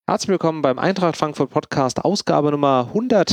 Herzlich willkommen beim Eintracht Frankfurt Podcast, Ausgabe Nummer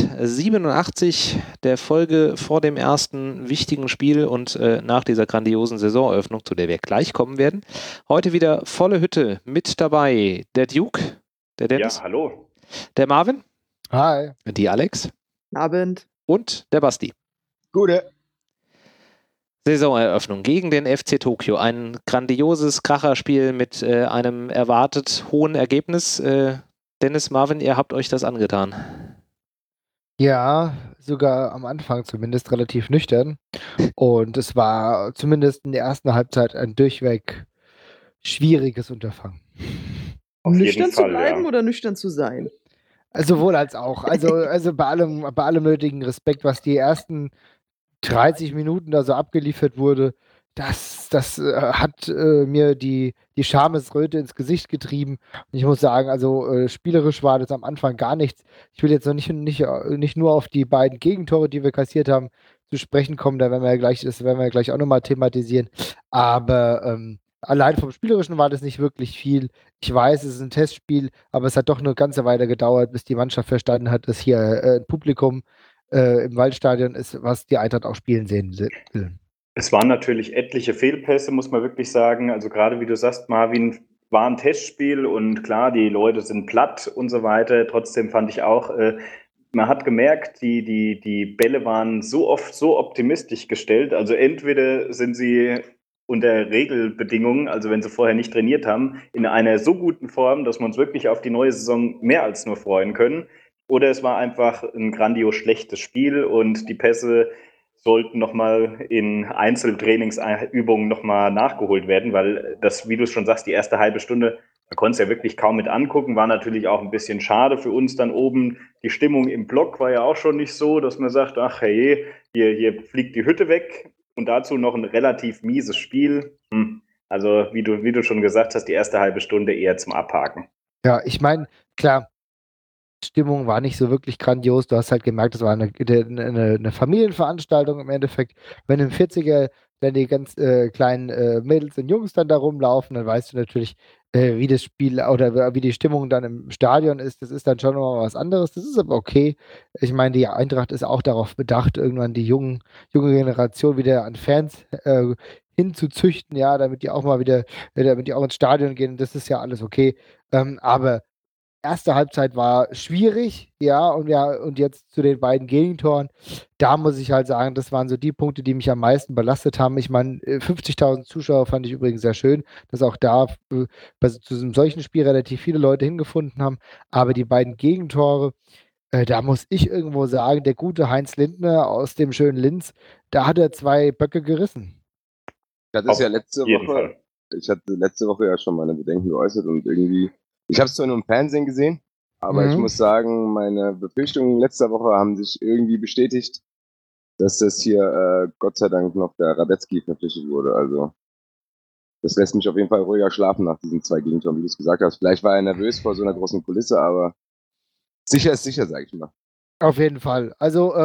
187 der Folge vor dem ersten wichtigen Spiel und nach dieser grandiosen Saisoneröffnung, zu der wir gleich kommen werden. Heute wieder volle Hütte, mit dabei der Duke, der Dennis, Ja, hallo. der Marvin, Hi. die Alex Abend. und der Basti. Gute. Saisoneröffnung gegen den FC Tokio. Ein grandioses Kracherspiel mit einem erwartet hohen Ergebnis. Dennis, Marvin, ihr habt euch das angetan. Ja, sogar am Anfang zumindest relativ nüchtern. Und es war zumindest in der ersten Halbzeit ein durchweg schwieriges Unterfangen. Auf jeden Nüchtern zu Fall, bleiben ja. oder nüchtern zu sein? Sowohl als auch. Also bei allem nötigen Respekt, was die ersten 30 Minuten da so abgeliefert wurde, das hat mir die Schamesröte ins Gesicht getrieben. Und ich muss sagen, also spielerisch war das am Anfang gar nichts. Ich will jetzt noch nicht nur auf die beiden Gegentore, die wir kassiert haben, zu sprechen kommen, das werden wir gleich auch nochmal thematisieren. Aber allein vom Spielerischen war das nicht wirklich viel. Ich weiß, es ist ein Testspiel, aber es hat doch eine ganze Weile gedauert, bis die Mannschaft verstanden hat, dass hier ein Publikum im Waldstadion ist, was die Eintracht auch spielen sehen will. Es waren natürlich etliche Fehlpässe, muss man wirklich sagen. Also gerade wie du sagst, Marvin, war ein Testspiel und klar, die Leute sind platt und so weiter. Trotzdem fand ich auch, man hat gemerkt, die Bälle waren so oft so optimistisch gestellt. Also entweder sind sie unter Regelbedingungen, also wenn sie vorher nicht trainiert haben, in einer so guten Form, dass wir uns wirklich auf die neue Saison mehr als nur freuen können. Oder es war einfach ein grandios schlechtes Spiel und die Pässe sollten nochmal in Einzeltrainingsübungen nochmal nachgeholt werden, weil das, wie du es schon sagst, die erste halbe Stunde, man konnte es ja wirklich kaum mit angucken, war natürlich auch ein bisschen schade für uns dann oben. Die Stimmung im Block war ja auch schon nicht so, dass man sagt, ach hey, hier fliegt die Hütte weg und dazu noch ein relativ mieses Spiel. Also wie du schon gesagt hast, die erste halbe Stunde eher zum Abhaken. Ja, ich meine, klar, Stimmung war nicht so wirklich grandios. Du hast halt gemerkt, es war eine Familienveranstaltung im Endeffekt. Wenn im 40er dann die ganz kleinen Mädels und Jungs dann da rumlaufen, dann weißt du natürlich, wie das Spiel oder wie die Stimmung dann im Stadion ist. Das ist dann schon noch was anderes. Das ist aber okay. Ich meine, die Eintracht ist auch darauf bedacht, irgendwann die junge Generation wieder an Fans hinzuzüchten, ja, damit die auch mal wieder, damit die auch ins Stadion gehen. Das ist ja alles okay. Aber erste Halbzeit war schwierig, ja, und jetzt zu den beiden Gegentoren. Da muss ich halt sagen, das waren so die Punkte, die mich am meisten belastet haben. Ich meine, 50.000 Zuschauer fand ich übrigens sehr schön, dass auch da zu einem solchen Spiel relativ viele Leute hingefunden haben. Aber die beiden Gegentore, da muss ich irgendwo sagen, der gute Heinz Lindner aus dem schönen Linz, da hat er 2 Böcke gerissen. Ich hatte letzte Woche ja schon meine Bedenken geäußert und irgendwie, ich habe es zwar nur im Fernsehen gesehen, aber ich muss sagen, meine Befürchtungen letzter Woche haben sich irgendwie bestätigt, dass das hier Gott sei Dank noch der Radetzky verpflichtet wurde. Also das lässt mich auf jeden Fall ruhiger schlafen nach diesen 2 Gegentoren, wie du es gesagt hast. Vielleicht war er nervös vor so einer großen Kulisse, aber sicher ist sicher, sag ich mal. Auf jeden Fall. Also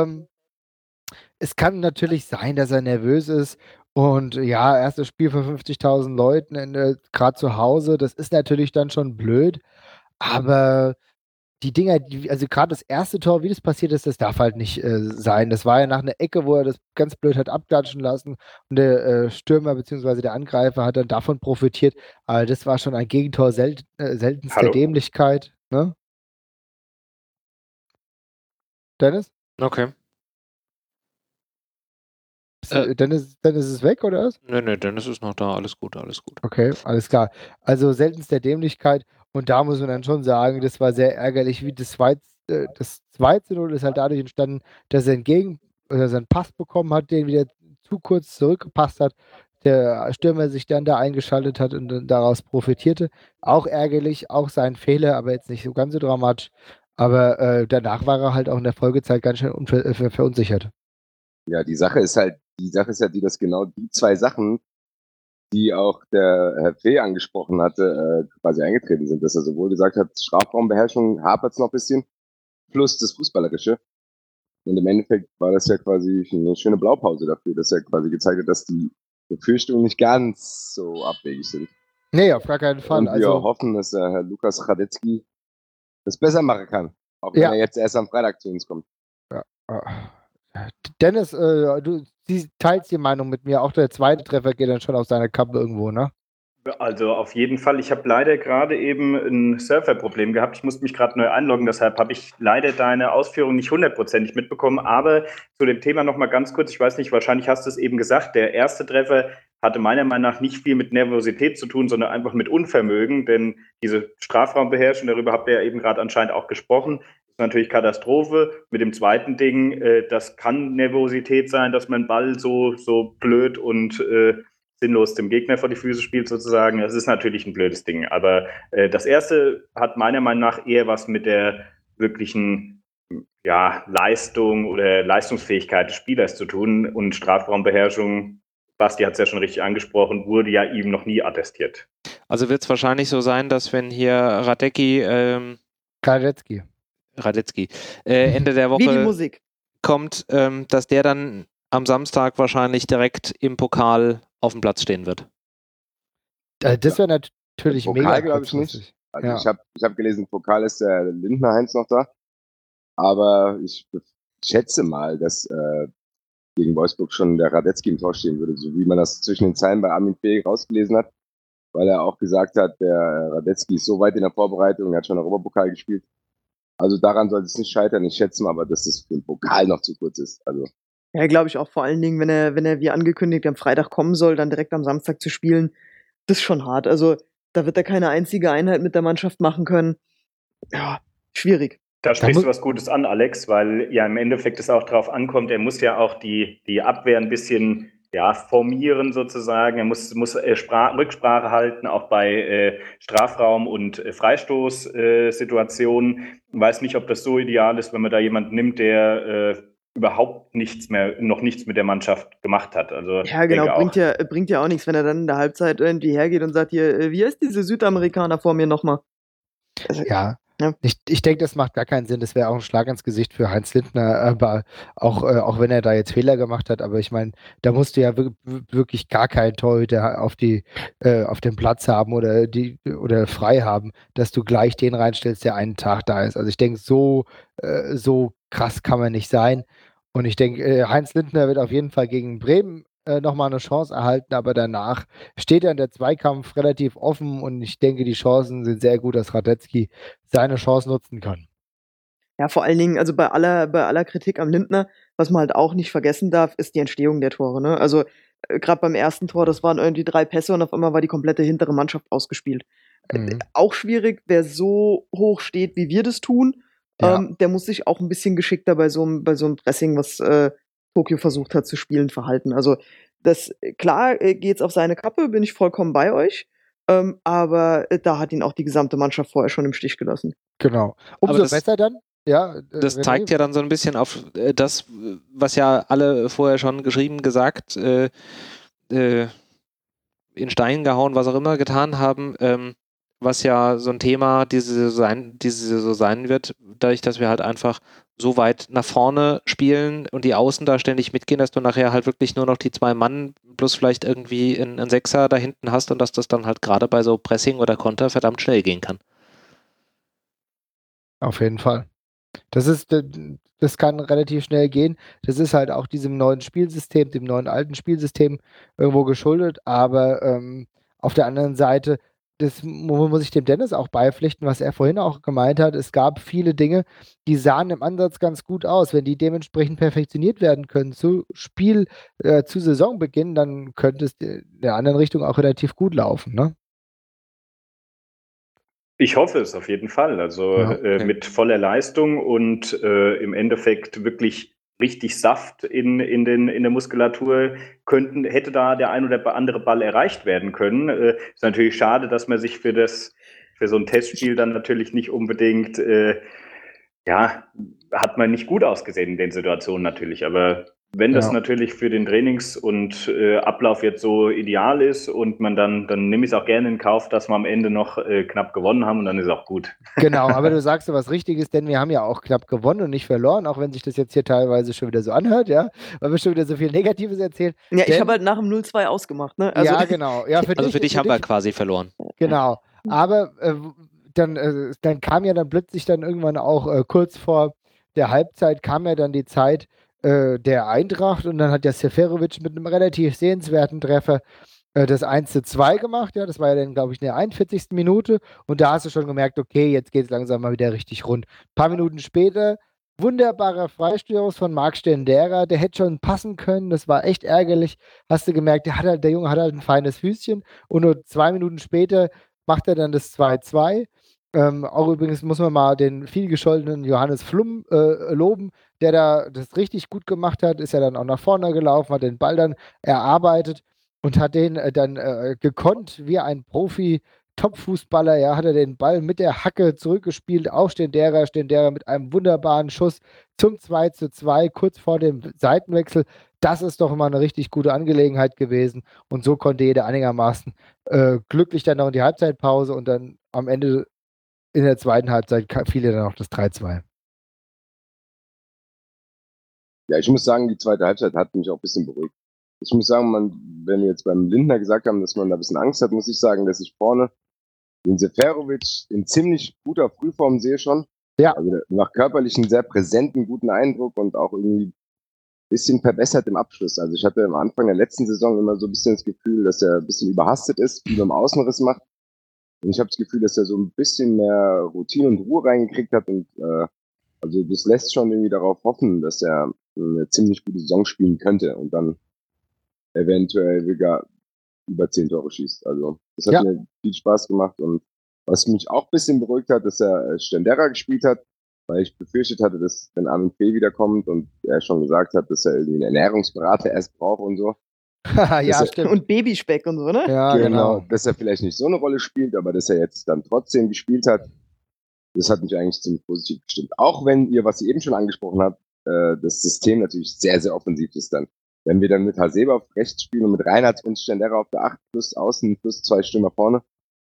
es kann natürlich sein, dass er nervös ist. Und ja, erstes Spiel vor 50.000 Leuten, gerade zu Hause, das ist natürlich dann schon blöd. Aber die Dinger, also gerade das erste Tor, wie das passiert ist, das darf halt nicht sein. Das war ja nach einer Ecke, wo er das ganz blöd hat abklatschen lassen. Und der Stürmer bzw. der Angreifer hat dann davon profitiert. Aber das war schon ein Gegentor seltenster Dämlichkeit. Ne? Dennis? Okay. Dennis ist weg, oder was? Nee, Dennis ist noch da. Alles gut. Okay, alles klar. Also seltenster Dämlichkeit. Und da muss man dann schon sagen, das war sehr ärgerlich, wie das 2:0 ist halt dadurch entstanden, dass er seinen Pass bekommen hat, den wieder zu kurz zurückgepasst hat. Der Stürmer sich dann da eingeschaltet hat und dann daraus profitierte. Auch ärgerlich, auch sein Fehler, aber jetzt nicht so ganz so dramatisch. Aber danach war er halt auch in der Folgezeit ganz schön verunsichert. Ja, die Sache ist halt, dass genau die 2 Sachen, die auch der Herr Fee angesprochen hatte, quasi eingetreten sind, dass er sowohl gesagt hat, Strafraumbeherrschung hapert es noch ein bisschen, plus das Fußballerische. Und im Endeffekt war das ja quasi eine schöne Blaupause dafür, dass er quasi gezeigt hat, dass die Befürchtungen nicht ganz so abwegig sind. Nee, auf gar keinen Fall. Und wir hoffen, dass der Herr Lukas Radetzky das besser machen kann. Auch wenn er jetzt erst am Freitag zu uns kommt. Ja. Dennis, du teilst die Meinung mit mir, auch der zweite Treffer geht dann schon auf seine Kappe irgendwo, ne? Also auf jeden Fall. Ich habe leider gerade eben ein Serverproblem gehabt. Ich musste mich gerade neu einloggen, deshalb habe ich leider deine Ausführungen nicht 100% mitbekommen. Aber zu dem Thema nochmal ganz kurz, ich weiß nicht, wahrscheinlich hast du es eben gesagt, der erste Treffer hatte meiner Meinung nach nicht viel mit Nervosität zu tun, sondern einfach mit Unvermögen, denn diese Strafraumbeherrschung, darüber habt ihr ja eben gerade anscheinend auch gesprochen, ist natürlich Katastrophe. Mit dem zweiten Ding, das kann Nervosität sein, dass man Ball so blöd und sinnlos dem Gegner vor die Füße spielt sozusagen. Das ist natürlich ein blödes Ding. Aber das erste hat meiner Meinung nach eher was mit der wirklichen Leistung oder Leistungsfähigkeit des Spielers zu tun. Und Strafraumbeherrschung, Basti hat es ja schon richtig angesprochen, wurde ja ihm noch nie attestiert. Also wird es wahrscheinlich so sein, dass wenn hier Radetzky Ende der Wie die Woche Musik kommt, dass der dann am Samstag wahrscheinlich direkt im Pokal auf dem Platz stehen wird. Das wäre natürlich Pokal, mega. glaube ich nicht. Also ich hab gelesen, Pokal ist der Lindner Heinz noch da. Aber ich schätze mal, dass gegen Wolfsburg schon der Radetzky im Tor stehen würde, so wie man das zwischen den Zeilen bei Armin Fee rausgelesen hat, weil er auch gesagt hat, der Radetzky ist so weit in der Vorbereitung, er hat schon Europapokal gespielt. Also daran sollte es nicht scheitern. Ich schätze mal aber, dass es für den Pokal noch zu kurz ist. Also ja, glaube ich auch, vor allen Dingen, wenn er wie angekündigt am Freitag kommen soll, dann direkt am Samstag zu spielen, das ist schon hart. Also da wird er keine einzige Einheit mit der Mannschaft machen können. Ja, schwierig. Da sprichst du was Gutes an, Alex, weil ja im Endeffekt es auch darauf ankommt, er muss ja auch die Abwehr ein bisschen formieren sozusagen. Er muss Rücksprache halten, auch bei Strafraum- und Freistoßsituationen. Weiß nicht, ob das so ideal ist, wenn man da jemanden nimmt, der überhaupt noch nichts mit der Mannschaft gemacht hat. Also ja, genau, bringt ja auch nichts, wenn er dann in der Halbzeit irgendwie hergeht und sagt, hier, wie heißt diese Südamerikaner vor mir nochmal? Also, ja. Ich denke, das macht gar keinen Sinn. Das wäre auch ein Schlag ins Gesicht für Heinz Lindner, aber auch wenn er da jetzt Fehler gemacht hat, aber ich meine, da musst du ja wirklich gar keinen Torhüter auf dem Platz haben oder frei haben, dass du gleich den reinstellst, der einen Tag da ist. Also ich denke, so krass kann man nicht sein. Und ich denke, Heinz Lindner wird auf jeden Fall gegen Bremen nochmal eine Chance erhalten, aber danach steht dann der Zweikampf relativ offen und ich denke, die Chancen sind sehr gut, dass Radetzky seine Chance nutzen kann. Ja, vor allen Dingen, also bei aller Kritik am Lindner, was man halt auch nicht vergessen darf, ist die Entstehung der Tore. Ne? Also gerade beim ersten Tor, das waren irgendwie 3 Pässe und auf einmal war die komplette hintere Mannschaft ausgespielt. Auch schwierig, wer so hoch steht, wie wir das tun, der muss sich auch ein bisschen geschickter bei so einem Pressing, was Tokio versucht hat zu spielen, verhalten. Also klar geht's auf seine Kappe, bin ich vollkommen bei euch, aber da hat ihn auch die gesamte Mannschaft vorher schon im Stich gelassen. Genau. Umso besser dann. Ja, das zeigt ja dann so ein bisschen auf das, was ja alle vorher schon geschrieben, gesagt, in Stein gehauen, was auch immer getan haben, was ja so ein Thema diese so sein wird, dadurch, dass wir halt einfach so weit nach vorne spielen und die Außen da ständig mitgehen, dass du nachher halt wirklich nur noch die 2 Mann plus vielleicht irgendwie einen Sechser da hinten hast und dass das dann halt gerade bei so Pressing oder Konter verdammt schnell gehen kann. Auf jeden Fall. Das kann relativ schnell gehen. Das ist halt auch diesem neuen Spielsystem, dem neuen alten Spielsystem irgendwo geschuldet, aber auf der anderen Seite, das muss ich dem Dennis auch beipflichten, was er vorhin auch gemeint hat. Es gab viele Dinge, die sahen im Ansatz ganz gut aus. Wenn die dementsprechend perfektioniert werden können zu Saisonbeginn, dann könnte es in der anderen Richtung auch relativ gut laufen, ne? Ich hoffe es auf jeden Fall. Also mit voller Leistung und im Endeffekt wirklich richtig Saft in der Muskulatur hätte da der ein oder andere Ball erreicht werden können. Ist natürlich schade, dass man sich für so ein Testspiel dann natürlich nicht unbedingt, hat man nicht gut ausgesehen in den Situationen natürlich, aber wenn das natürlich für den Trainings- und Ablauf jetzt so ideal ist und man dann nehme ich es auch gerne in Kauf, dass wir am Ende noch knapp gewonnen haben und dann ist es auch gut. Genau, aber du sagst so was Richtiges, denn wir haben ja auch knapp gewonnen und nicht verloren, auch wenn sich das jetzt hier teilweise schon wieder so anhört, ja, weil wir schon wieder so viel Negatives erzählen. Ja, ich habe halt nach dem 0-2 ausgemacht, ne? Also, ja, genau. Ja, für dich haben wir quasi verloren. Genau, aber dann kam ja dann plötzlich dann irgendwann auch kurz vor der Halbzeit kam ja dann die Zeit der Eintracht und dann hat der Seferovic mit einem relativ sehenswerten Treffer das 1:2 gemacht. Ja, das war ja dann, glaube ich, in der 41. Minute und da hast du schon gemerkt, okay, jetzt geht es langsam mal wieder richtig rund. Ein paar Minuten später wunderbarer Freistoß von Marc Stendera, der hätte schon passen können, das war echt ärgerlich. Hast du gemerkt, der Junge hat halt ein feines Füßchen und nur 2 Minuten später macht er dann das 2:2. Auch übrigens muss man mal den viel gescholtenen Johannes Flum loben, der da das richtig gut gemacht hat, ist ja dann auch nach vorne gelaufen, hat den Ball dann erarbeitet und hat den dann gekonnt wie ein Profi. Top-Fußballer, ja, hat er den Ball mit der Hacke zurückgespielt auf Stendera mit einem wunderbaren Schuss zum 2:2, kurz vor dem Seitenwechsel. Das ist doch immer eine richtig gute Angelegenheit gewesen und so konnte jeder einigermaßen glücklich dann noch in die Halbzeitpause und dann am Ende in der zweiten Halbzeit fiel ja dann auch das 3:2. Ja, ich muss sagen, die zweite Halbzeit hat mich auch ein bisschen beruhigt. Ich muss sagen, wenn wir jetzt beim Lindner gesagt haben, dass man da ein bisschen Angst hat, muss ich sagen, dass ich vorne den Seferovic in ziemlich guter Frühform sehe schon. Ja. Also nach körperlichen, sehr präsenten, guten Eindruck und auch irgendwie ein bisschen verbessert im Abschluss. Also ich hatte am Anfang der letzten Saison immer so ein bisschen das Gefühl, dass er ein bisschen überhastet ist, viel im Außenriss macht. Und ich habe das Gefühl, dass er so ein bisschen mehr Routine und Ruhe reingekriegt hat und also das lässt schon irgendwie darauf hoffen, dass er eine ziemlich gute Saison spielen könnte und dann eventuell sogar über 10 Tore schießt. Also das hat mir viel Spaß gemacht und was mich auch ein bisschen beruhigt hat, dass er Stendera gespielt hat, weil ich befürchtet hatte, dass wenn Armin Fee wiederkommt und er schon gesagt hat, dass er irgendwie einen Ernährungsberater erst braucht und so. Ja, stimmt. Und Babyspeck und so, ne? Ja, genau. Dass er vielleicht nicht so eine Rolle spielt, aber dass er jetzt dann trotzdem gespielt hat, das hat mich eigentlich ziemlich positiv gestimmt. Auch wenn ihr, was ihr eben schon angesprochen habt, das System natürlich sehr, sehr offensiv ist dann. Wenn wir dann mit Hasebe auf rechts spielen und mit Reinhardt und Stendera auf der 8 plus außen plus 2 Stürmer vorne,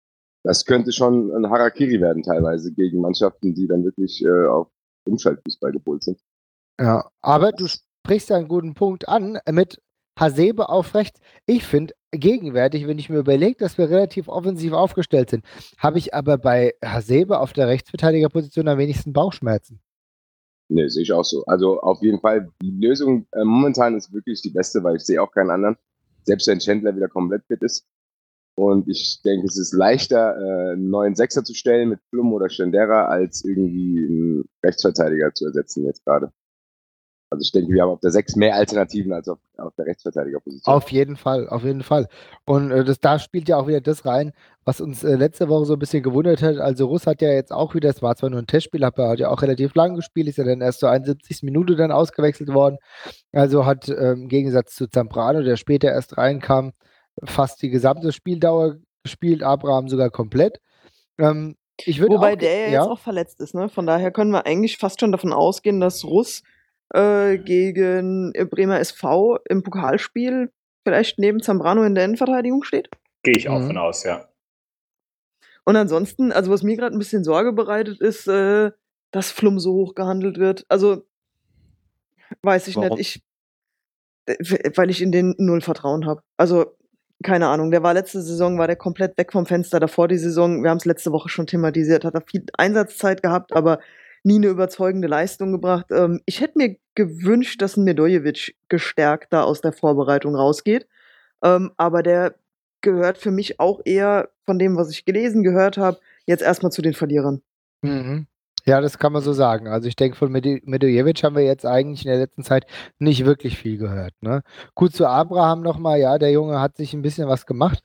das könnte schon ein Harakiri werden teilweise gegen Mannschaften, die dann wirklich auf Umschaltfußball gepolt sind. Ja, aber du sprichst ja einen guten Punkt an mit Hasebe auf rechts. Ich finde, gegenwärtig, wenn ich mir überlege, dass wir relativ offensiv aufgestellt sind, habe ich aber bei Hasebe auf der Rechtsverteidigerposition am wenigsten Bauchschmerzen. Nee, sehe ich auch so. Also auf jeden Fall, die Lösung momentan ist wirklich die beste, weil ich sehe auch keinen anderen. Selbst wenn Chandler wieder komplett fit ist. Und ich denke, es ist leichter, einen neuen Sechser zu stellen mit Flum oder Stendera, als irgendwie einen Rechtsverteidiger zu ersetzen jetzt gerade. Also ich denke, wir haben auf der 6 mehr Alternativen als auf der Rechtsverteidigerposition. Auf jeden Fall, auf jeden Fall. Und da spielt ja auch wieder das rein, was uns letzte Woche so ein bisschen gewundert hat. Also Russ hat ja jetzt auch wieder, es war zwar nur ein Testspiel, aber er hat ja auch relativ lang gespielt, ist ja dann erst zur 71. Minute dann ausgewechselt worden. Also hat im Gegensatz zu Zambrano, der später erst reinkam, fast die gesamte Spieldauer gespielt, Abraham sogar komplett. Wobei der jetzt auch verletzt ist, ne? Von daher können wir eigentlich fast schon davon ausgehen, dass Russ gegen Bremer SV im Pokalspiel vielleicht neben Zambrano in der Innenverteidigung steht? Gehe ich auch von aus, ja. Und ansonsten, also was mir gerade ein bisschen Sorge bereitet, ist, dass Flum so hoch gehandelt wird. Also, weiß ich nicht. Weil ich in den null Vertrauen habe. Also, keine Ahnung. Letzte Saison war der komplett weg vom Fenster. Davor die Saison, wir haben es letzte Woche schon thematisiert, hat er viel Einsatzzeit gehabt, aber nie eine überzeugende Leistung gebracht. Ich hätte mir gewünscht, dass ein Medojevic gestärkt da aus der Vorbereitung rausgeht. Aber der gehört für mich auch eher von dem, was ich gehört habe, jetzt erstmal zu den Verlierern. Mhm. Ja, das kann man so sagen. Also ich denke, von Medojevic haben wir jetzt eigentlich in der letzten Zeit nicht wirklich viel gehört. Ne? Gut, zu Abraham nochmal, ja, der Junge hat sich ein bisschen was gemacht.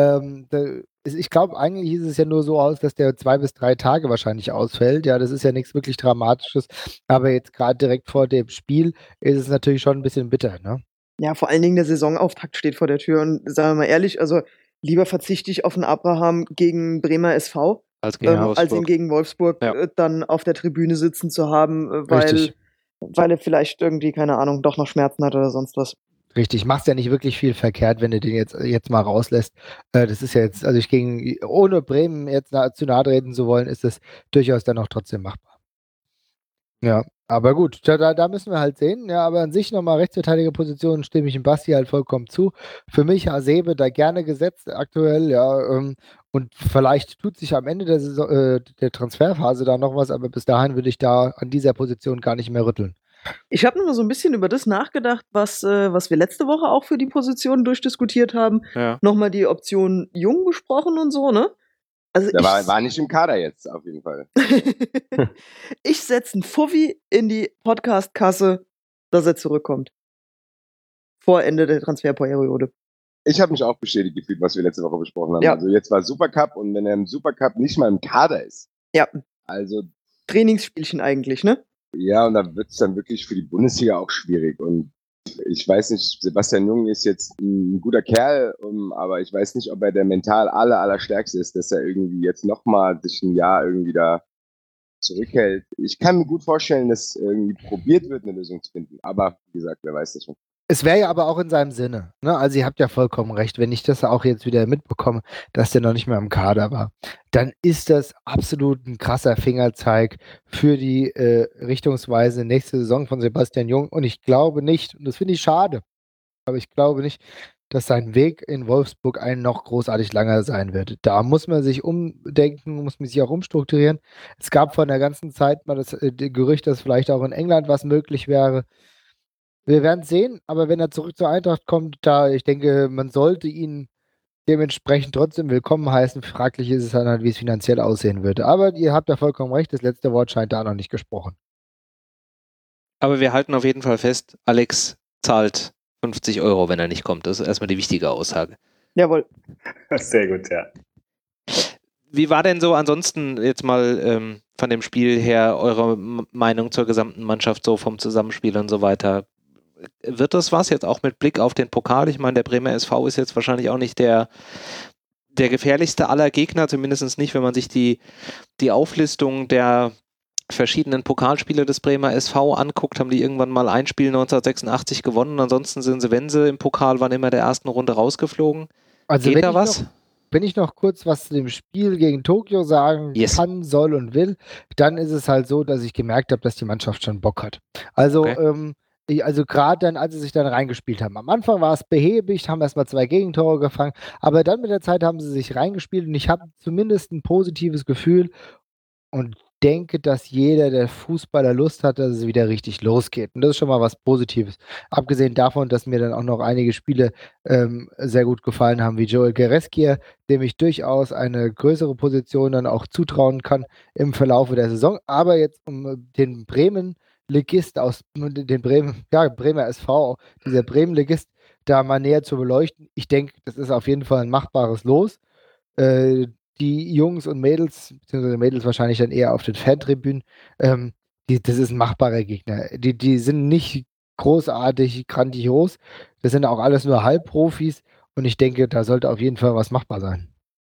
Ich glaube, eigentlich sieht es ja nur so aus, dass der 2 bis 3 Tage wahrscheinlich ausfällt. Ja, das ist ja nichts wirklich Dramatisches. Aber jetzt gerade direkt vor dem Spiel ist es natürlich schon ein bisschen bitter, ne? Ja, vor allen Dingen der Saisonauftakt steht vor der Tür. Und sagen wir mal ehrlich, also lieber verzichte ich auf einen Abraham gegen Bremer SV, als ihn gegen Wolfsburg dann auf der Tribüne sitzen zu haben, weil er vielleicht irgendwie, keine Ahnung, doch noch Schmerzen hat oder sonst was. Richtig, machst ja nicht wirklich viel verkehrt, wenn du den jetzt mal rauslässt. Das ist ja jetzt, also ohne Bremen jetzt zu nahe treten zu wollen, ist das durchaus dann auch trotzdem machbar. Ja, Aber gut, da müssen wir halt sehen. Ja, aber an sich nochmal Rechtsverteidigerpositionen stimme ich dem Basti halt vollkommen zu. Für mich Hasebe da gerne gesetzt aktuell, ja. Und vielleicht tut sich am Ende der Transferphase da noch was, aber bis dahin würde ich da an dieser Position gar nicht mehr rütteln. Ich habe noch so ein bisschen über das nachgedacht, was wir letzte Woche auch für die Position durchdiskutiert haben. Ja. Nochmal die Option Jung besprochen und so, ne? Also Der war nicht im Kader jetzt, auf jeden Fall. Ich setze einen Fuffi in die Podcast-Kasse, dass er zurückkommt. Vor Ende der Transferperiode. Ich habe mich auch bestätigt gefühlt, was wir letzte Woche besprochen haben. Ja. Also jetzt war Supercup und wenn er im Supercup nicht mal im Kader ist. Ja. Also Trainingsspielchen eigentlich, ne? ja, und da wird es dann wirklich für die Bundesliga auch schwierig. Und ich weiß nicht, Sebastian Jung ist jetzt ein guter Kerl, aber ich weiß nicht, ob er der mental allerstärkste ist, dass er irgendwie jetzt nochmal sich ein Jahr irgendwie da zurückhält. Ich kann mir gut vorstellen, dass irgendwie probiert wird, eine Lösung zu finden. Aber wie gesagt, wer weiß das schon. Es wäre ja aber auch in seinem Sinne. Ne? Also ihr habt ja vollkommen recht. Wenn ich das auch jetzt wieder mitbekomme, dass der noch nicht mehr im Kader war, dann ist das absolut ein krasser Fingerzeig für die Richtungsweise nächste Saison von Sebastian Jung. Und ich glaube nicht, und das finde ich schade, aber ich glaube nicht, dass sein Weg in Wolfsburg ein noch großartig langer sein wird. Da muss man sich umdenken, muss man sich auch umstrukturieren. Es gab vor einer ganzen Zeit mal das Gerücht, dass vielleicht auch in England was möglich wäre. Wir werden sehen, aber wenn er zurück zur Eintracht kommt, ich denke, man sollte ihn dementsprechend trotzdem willkommen heißen. Fraglich ist es dann halt, wie es finanziell aussehen wird. Aber ihr habt ja vollkommen recht, das letzte Wort scheint da noch nicht gesprochen. Aber wir halten auf jeden Fall fest, Alex zahlt 50 €, wenn er nicht kommt. Das ist erstmal die wichtige Aussage. Jawohl. Sehr gut, ja. Wie war denn so ansonsten jetzt mal von dem Spiel her eure Meinung zur gesamten Mannschaft, so vom Zusammenspiel und so weiter? Wird das was jetzt auch mit Blick auf den Pokal? Ich meine, der Bremer SV ist jetzt wahrscheinlich auch nicht der gefährlichste aller Gegner, zumindest nicht, wenn man sich die Auflistung der verschiedenen Pokalspiele des Bremer SV anguckt, haben die irgendwann mal ein Spiel 1986 gewonnen. Ansonsten sind sie, wenn sie im Pokal waren, immer der ersten Runde rausgeflogen. Also Geht da was? Wenn ich noch kurz was zu dem Spiel gegen Tokio sagen kann, soll und will, dann ist es halt so, dass ich gemerkt habe, dass die Mannschaft schon Bock hat. Also, also gerade dann, als sie sich dann reingespielt haben. Am Anfang war es behäbig, haben erstmal 2 Gegentore gefangen, aber dann mit der Zeit haben sie sich reingespielt und ich habe zumindest ein positives Gefühl und denke, dass jeder, der Fußballer Lust hat, dass es wieder richtig losgeht. Und das ist schon mal was Positives. Abgesehen davon, dass mir dann auch noch einige Spiele sehr gut gefallen haben, wie Joel Gereskier, dem ich durchaus eine größere Position dann auch zutrauen kann im Verlaufe der Saison. Aber jetzt um den Bremen-Ligist Bremer SV, dieser Bremen-Ligist, da mal näher zu beleuchten. Ich denke, das ist auf jeden Fall ein machbares Los. Die Jungs und Mädels, beziehungsweise Mädels wahrscheinlich dann eher auf den Fantribünen, das ist ein machbarer Gegner. Die sind nicht großartig, grandios. Das sind auch alles nur Halbprofis und ich denke, da sollte auf jeden Fall was machbar sein.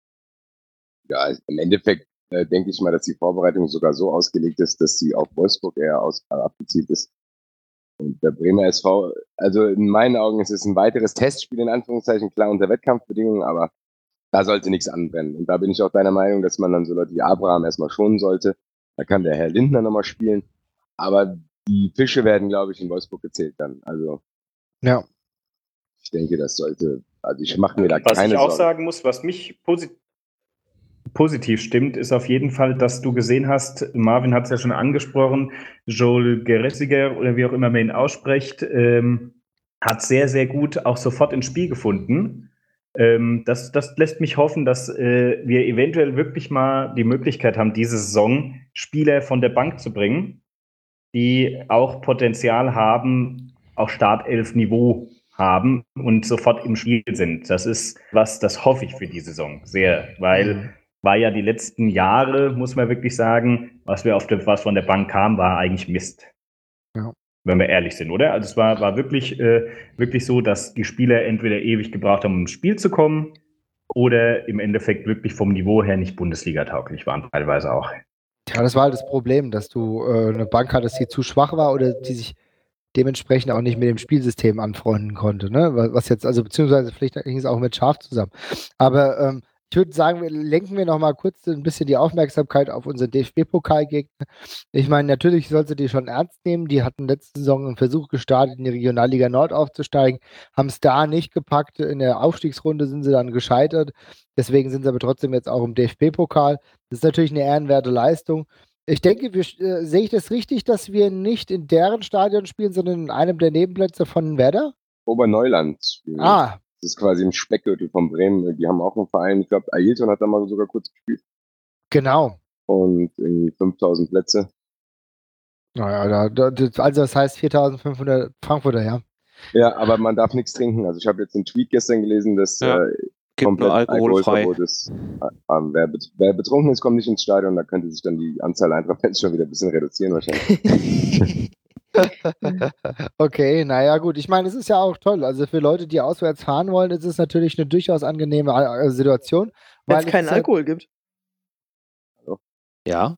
Ja, im Endeffekt denke ich mal, dass die Vorbereitung sogar so ausgelegt ist, dass sie auf Wolfsburg eher abgezielt ist. Und der Bremer SV, also in meinen Augen ist es ein weiteres Testspiel, in Anführungszeichen, klar unter Wettkampfbedingungen, aber da sollte nichts anbrennen. Und da bin ich auch deiner Meinung, dass man dann so Leute wie Abraham erstmal schonen sollte. Da kann der Herr Lindner nochmal spielen. Aber die Fische werden, glaube ich, in Wolfsburg gezählt dann. Also, ja. Ich denke, das sollte, also ich mache mir da keine keine Sorgen. Was ich auch sagen muss, was mich positiv stimmt, ist auf jeden Fall, dass du gesehen hast, Marvin hat es ja schon angesprochen, Joel Geressiger oder wie auch immer man ihn ausspricht, hat sehr, sehr gut auch sofort ins Spiel gefunden. Das lässt mich hoffen, dass wir eventuell wirklich mal die Möglichkeit haben, diese Saison Spieler von der Bank zu bringen, die auch Potenzial haben, auch Startelf-Niveau haben und sofort im Spiel sind. Das ist was, das hoffe ich für die Saison sehr, weil war ja die letzten Jahre, muss man wirklich sagen, was von der Bank kam, war eigentlich Mist. Ja. Wenn wir ehrlich sind, oder? Also es war wirklich so, dass die Spieler entweder ewig gebraucht haben, um ins Spiel zu kommen, oder im Endeffekt wirklich vom Niveau her nicht Bundesliga-tauglich waren, teilweise auch. Ja, das war halt das Problem, dass du eine Bank hattest, die zu schwach war oder die sich dementsprechend auch nicht mit dem Spielsystem anfreunden konnte, ne? Was jetzt, also beziehungsweise vielleicht hing es auch mit Schaf zusammen. Aber Ich würde sagen, lenken wir noch mal kurz ein bisschen die Aufmerksamkeit auf unseren DFB-Pokalgegner. Ich meine, natürlich sollte die schon ernst nehmen. Die hatten letzte Saison einen Versuch gestartet, in die Regionalliga Nord aufzusteigen, haben es da nicht gepackt. In der Aufstiegsrunde sind sie dann gescheitert. Deswegen sind sie aber trotzdem jetzt auch im DFB-Pokal. Das ist natürlich eine ehrenwerte Leistung. Ich denke, sehe ich das richtig, dass wir nicht in deren Stadion spielen, sondern in einem der Nebenplätze von Werder? Oberneuland spielen. Ah. Das ist quasi im Speckgürtel von Bremen. Die haben auch einen Verein. Ich glaube, Ailton hat da mal sogar kurz gespielt. Genau. Und irgendwie 5000 Plätze. Naja, also das heißt 4500 Frankfurter, ja. Ja, aber man darf nichts trinken. Also ich habe jetzt einen Tweet gestern gelesen, dass komplett Alkoholverbot ist. Wer betrunken ist, kommt nicht ins Stadion. Da könnte sich dann die Anzahl Eintracht-Fans schon wieder ein bisschen reduzieren wahrscheinlich. Okay, naja gut. Ich meine, es ist ja auch toll. Also für Leute, die auswärts fahren wollen, ist es natürlich eine durchaus angenehme Situation. Weil es keinen Alkohol gibt. Ja.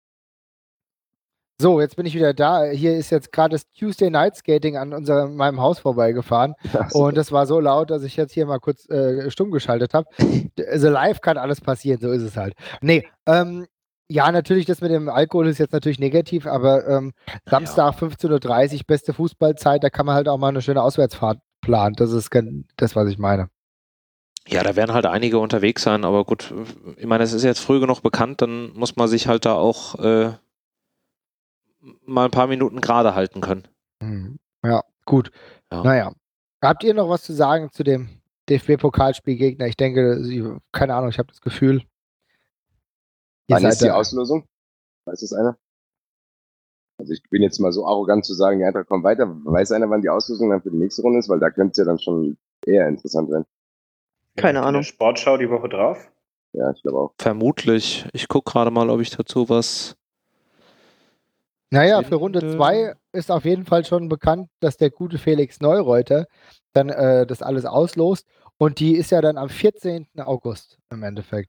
So, jetzt bin ich wieder da. Hier ist jetzt gerade das Tuesday Night Skating an meinem Haus vorbeigefahren. Und das war so laut, dass ich jetzt hier mal kurz stumm geschaltet habe. Also live kann alles passieren, so ist es halt. Nee, ja, natürlich, das mit dem Alkohol ist jetzt natürlich negativ, aber Samstag 15:30 Uhr, beste Fußballzeit, da kann man halt auch mal eine schöne Auswärtsfahrt planen. Das ist das, was ich meine. Ja, da werden halt einige unterwegs sein, aber gut, ich meine, es ist jetzt früh genug bekannt, dann muss man sich halt da auch mal ein paar Minuten gerade halten können. Ja, gut. Ja. Naja. Habt ihr noch was zu sagen zu dem DFB-Pokalspielgegner? Ich denke, keine Ahnung, ich habe das Gefühl. Wann ist die Auslosung? Weiß das einer? Also ich bin jetzt mal so arrogant zu sagen, die Eintracht kommt weiter. Weiß einer, wann die Auslosung dann für die nächste Runde ist? Weil da könnte es ja dann schon eher interessant werden. Keine Ahnung. Sportschau die Woche drauf? Ja, ich glaube auch. Vermutlich. Ich gucke gerade mal, ob ich dazu was... Naja, für Runde 2 ist auf jeden Fall schon bekannt, dass der gute Felix Neureuter dann das alles auslost. Und die ist ja dann am 14. August im Endeffekt.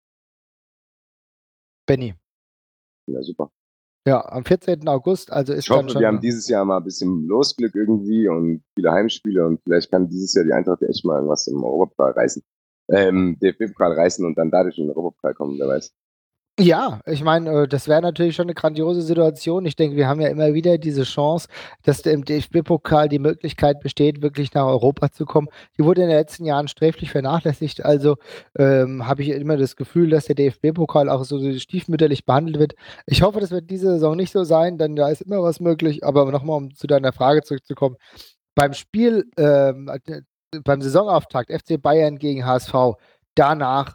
Benni. Ja, super. Ja, am 14. August, also ist ich hoffe, dann schon... wir haben dieses Jahr mal ein bisschen Losglück irgendwie und viele Heimspiele und vielleicht kann dieses Jahr die Eintracht echt mal irgendwas im Europapokal reißen. DFB-Pokal reißen und dann dadurch in den Europapokal kommen, wer weiß. Ja, ich meine, das wäre natürlich schon eine grandiose Situation. Ich denke, wir haben ja immer wieder diese Chance, dass im DFB-Pokal die Möglichkeit besteht, wirklich nach Europa zu kommen. Die wurde in den letzten Jahren sträflich vernachlässigt. Also habe ich immer das Gefühl, dass der DFB-Pokal auch so stiefmütterlich behandelt wird. Ich hoffe, das wird diese Saison nicht so sein, denn da ist immer was möglich. Aber nochmal, um zu deiner Frage zurückzukommen. Beim Spiel, beim Saisonauftakt FC Bayern gegen HSV, danach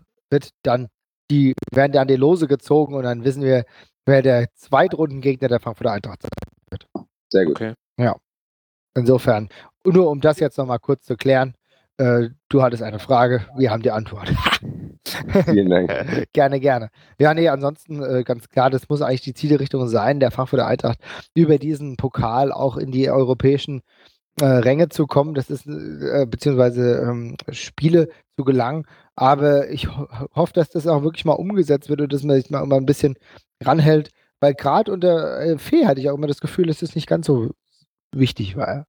werden dann die Lose gezogen und dann wissen wir, wer der Zweitrundengegner der Frankfurter Eintracht sein wird. Sehr gut. Okay. Ja. Insofern, nur um das jetzt nochmal kurz zu klären, du hattest eine Frage, wir haben die Antwort. Vielen Dank. Gerne, gerne. Ja, nee, ansonsten ganz klar, das muss eigentlich die Zielrichtung sein, der Frankfurter Eintracht über diesen Pokal auch in die europäischen Ränge zu kommen, das ist beziehungsweise Spiele zu gelangen, aber ich hoffe, dass das auch wirklich mal umgesetzt wird und dass man sich mal ein bisschen ranhält, weil gerade unter Fee hatte ich auch immer das Gefühl, dass das nicht ganz so wichtig war.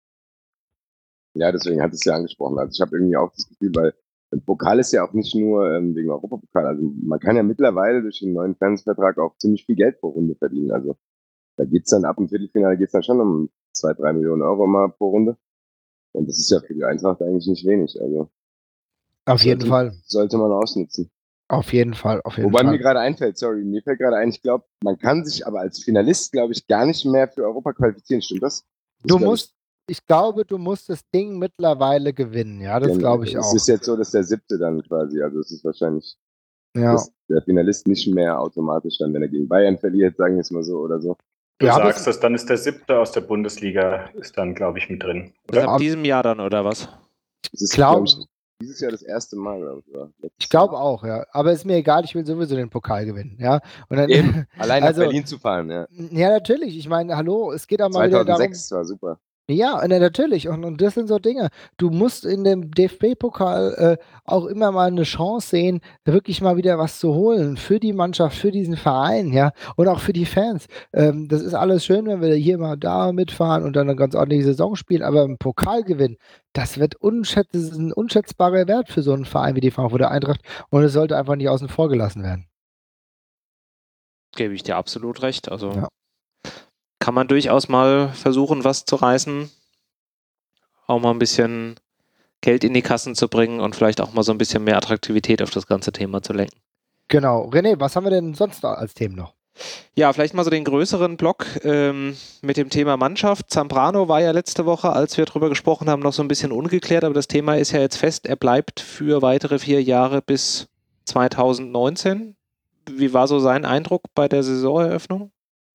Ja, deswegen hat es ja angesprochen. Also ich habe irgendwie auch das Gefühl, weil ein Pokal ist ja auch nicht nur wegen Europapokal, also man kann ja mittlerweile durch den neuen Fernsehvertrag auch ziemlich viel Geld pro Runde verdienen, also da geht es dann ab dem Viertelfinale geht's dann schon um 2-3 Millionen Euro mal pro Runde. Und das ist ja für die Eintracht eigentlich nicht wenig. Also auf jeden Fall. Sollte man ausnutzen. Auf jeden Fall, auf jeden Wobei Fall. mir gerade einfällt, mir fällt gerade ein, ich glaube, man kann sich aber als Finalist, glaube ich, gar nicht mehr für Europa qualifizieren. Stimmt das? Ich glaube, du musst das Ding mittlerweile gewinnen. Ja, das glaube ich auch. Es ist jetzt so, dass der 7. dann quasi, also es ist wahrscheinlich, dass der Finalist nicht mehr automatisch dann, wenn er gegen Bayern verliert, sagen wir es mal so oder so. Du sagst das, dann ist der 7. aus der Bundesliga, ist dann, glaube ich, mit drin. Oder? Ab diesem Jahr dann, oder was? Das ist, glaube ich, dieses Jahr das erste Mal, glaube ich. Ich glaube auch, ja. Aber ist mir egal, ich will sowieso den Pokal gewinnen, ja. Und dann, eben, allein nach Berlin zu fahren, ja. Ja, natürlich. Ich meine, hallo, es geht auch mal 2006 wieder darum. 2006 war super. Ja, natürlich. Und das sind so Dinge. Du musst in dem DFB-Pokal auch immer mal eine Chance sehen, wirklich mal wieder was zu holen für die Mannschaft, für diesen Verein, ja, und auch für die Fans. Das ist alles schön, wenn wir hier mal da mitfahren und dann eine ganz ordentliche Saison spielen, aber im Pokalgewinn, das wird das ist ein unschätzbarer Wert für so einen Verein wie die Frankfurter Eintracht und es sollte einfach nicht außen vor gelassen werden. Gebe ich dir absolut recht. Also Ja. kann man durchaus mal versuchen, was zu reißen, auch mal ein bisschen Geld in die Kassen zu bringen und vielleicht auch mal so ein bisschen mehr Attraktivität auf das ganze Thema zu lenken. Genau. René, was haben wir denn sonst als Themen noch? Ja, vielleicht mal so den größeren Block mit dem Thema Mannschaft. Zambrano war ja letzte Woche, als wir darüber gesprochen haben, noch so ein bisschen ungeklärt, aber das Thema ist ja jetzt fest. Er bleibt für weitere 4 Jahre bis 2019. Wie war so sein Eindruck bei der Saisoneröffnung?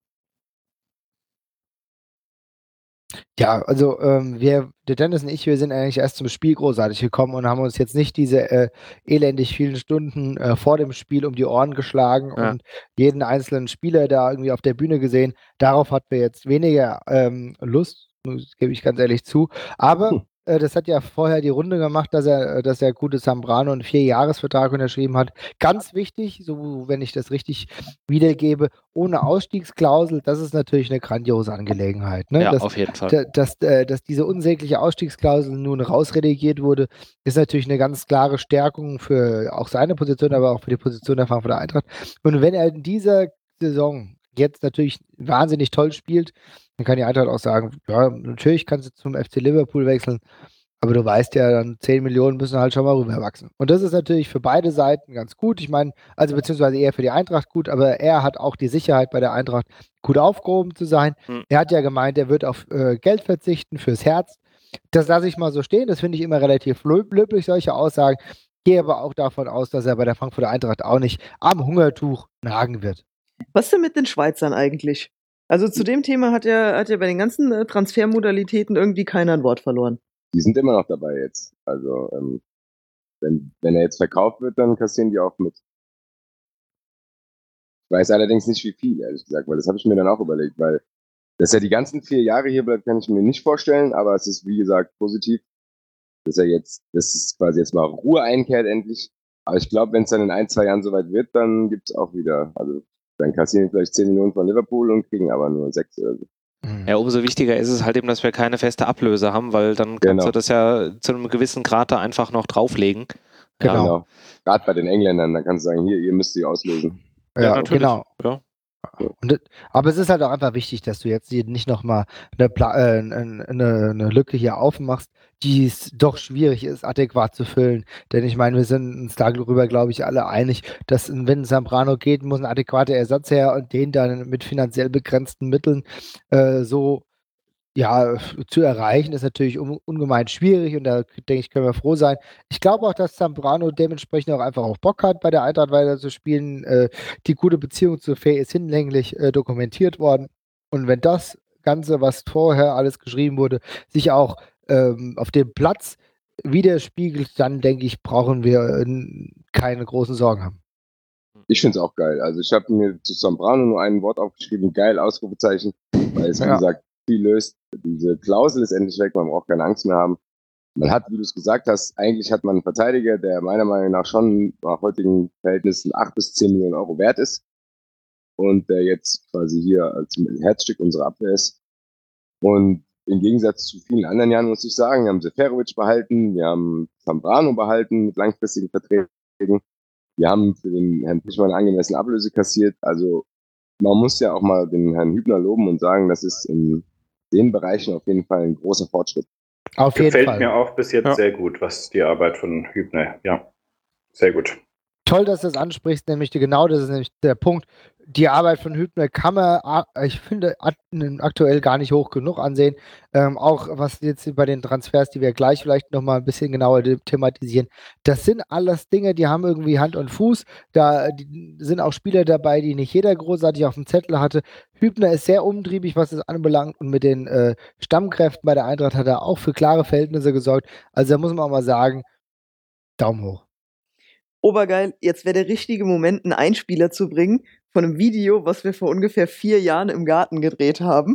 Ja, also der Dennis und ich, wir sind eigentlich erst zum Spiel großartig gekommen und haben uns jetzt nicht diese elendig vielen Stunden vor dem Spiel um die Ohren geschlagen und jeden einzelnen Spieler da irgendwie auf der Bühne gesehen. Darauf hatten wir jetzt weniger Lust, das gebe ich ganz ehrlich zu. Aber das hat ja vorher die Runde gemacht, dass der gute Zambrano einen 4-Jahres-Vertrag unterschrieben hat. Ganz wichtig, so wenn ich das richtig wiedergebe, ohne Ausstiegsklausel, das ist natürlich eine grandiose Angelegenheit. Ne? Ja, auf jeden Fall. Dass diese unsägliche Ausstiegsklausel nun rausredigiert wurde, ist natürlich eine ganz klare Stärkung für auch seine Position, aber auch für die Position der Frankfurter Eintracht. Und wenn er in dieser Saison jetzt natürlich wahnsinnig toll spielt, dann kann die Eintracht auch sagen, ja, natürlich kannst du zum FC Liverpool wechseln, aber du weißt ja, dann 10 Millionen müssen halt schon mal rüberwachsen. Und das ist natürlich für beide Seiten ganz gut. Ich meine, also beziehungsweise eher für die Eintracht gut, aber er hat auch die Sicherheit bei der Eintracht, gut aufgehoben zu sein. Er hat ja gemeint, er wird auf Geld verzichten fürs Herz. Das lasse ich mal so stehen. Das finde ich immer relativ löblich, solche Aussagen. Gehe aber auch davon aus, dass er bei der Frankfurter Eintracht auch nicht am Hungertuch nagen wird. Was denn mit den Schweizern eigentlich? Also zu dem Thema hat ja bei den ganzen Transfermodalitäten irgendwie keiner ein Wort verloren. Die sind immer noch dabei jetzt. Also wenn er jetzt verkauft wird, dann kassieren die auch mit. Ich weiß allerdings nicht, wie viel, ehrlich gesagt, weil das habe ich mir dann auch überlegt, weil dass er die ganzen 4 Jahre hier bleibt, kann ich mir nicht vorstellen, aber es ist, wie gesagt, positiv, dass es quasi jetzt mal Ruhe einkehrt endlich. Aber ich glaube, wenn es dann in 1, 2 Jahren soweit wird, dann gibt es auch wieder, also dann kassieren die vielleicht 10 Millionen von Liverpool und kriegen aber nur 6 oder so. Ja, umso wichtiger ist es halt eben, dass wir keine feste Ablöse haben, weil dann kannst du das ja zu einem gewissen Grad da einfach noch drauflegen. Genau. Gerade bei den Engländern, da kannst du sagen, hier, ihr müsst sie auslösen. Ja, natürlich. Genau. Ja. Aber es ist halt auch einfach wichtig, dass du jetzt hier nicht nochmal eine Lücke hier aufmachst, die es doch schwierig ist, adäquat zu füllen. Denn ich meine, wir sind uns darüber, glaube ich, alle einig, dass wenn Zambrano geht, muss ein adäquater Ersatz her und den dann mit finanziell begrenzten Mitteln so zu erreichen, ist natürlich ungemein schwierig und da denke ich, können wir froh sein. Ich glaube auch, dass Zambrano dementsprechend auch einfach auch Bock hat, bei der Eintracht weiter zu spielen. Die gute Beziehung zu Faye ist hinlänglich dokumentiert worden. Und wenn das Ganze, was vorher alles geschrieben wurde, sich auch auf dem Platz widerspiegelt, dann denke ich, brauchen wir keine großen Sorgen haben. Ich finde es auch geil. Also ich habe mir zu Zambrano nur ein Wort aufgeschrieben, geil, Ausrufezeichen, weil es, wie gesagt, viel löst. Diese Klausel ist endlich weg, man braucht keine Angst mehr haben. Man hat, wie du es gesagt hast, eigentlich hat man einen Verteidiger, der meiner Meinung nach schon nach heutigen Verhältnissen 8 bis 10 Millionen Euro wert ist und der jetzt quasi hier als Herzstück unserer Abwehr ist. Und im Gegensatz zu vielen anderen Jahren muss ich sagen, wir haben Seferovic behalten, wir haben Zambrano behalten mit langfristigen Verträgen. Wir haben für den Herrn Pischmann eine angemessene Ablöse kassiert. Also man muss ja auch mal den Herrn Hübner loben und sagen, das ist in den Bereichen auf jeden Fall ein großer Fortschritt. Auf jeden Fall. Gefällt mir auch bis jetzt sehr gut, was die Arbeit von Hübner, sehr gut. Toll, dass du das ansprichst, nämlich das ist nämlich der Punkt. Die Arbeit von Hübner kann man, ich finde, aktuell gar nicht hoch genug ansehen. Auch was jetzt bei den Transfers, die wir gleich vielleicht nochmal ein bisschen genauer thematisieren, das sind alles Dinge, die haben irgendwie Hand und Fuß. Da sind auch Spieler dabei, die nicht jeder großartig auf dem Zettel hatte. Hübner ist sehr umtriebig, was das anbelangt, und mit den Stammkräften bei der Eintracht hat er auch für klare Verhältnisse gesorgt. Also da muss man auch mal sagen, Daumen hoch. Obergeil, jetzt wäre der richtige Moment, einen Einspieler zu bringen von einem Video, was wir vor ungefähr 4 Jahren im Garten gedreht haben,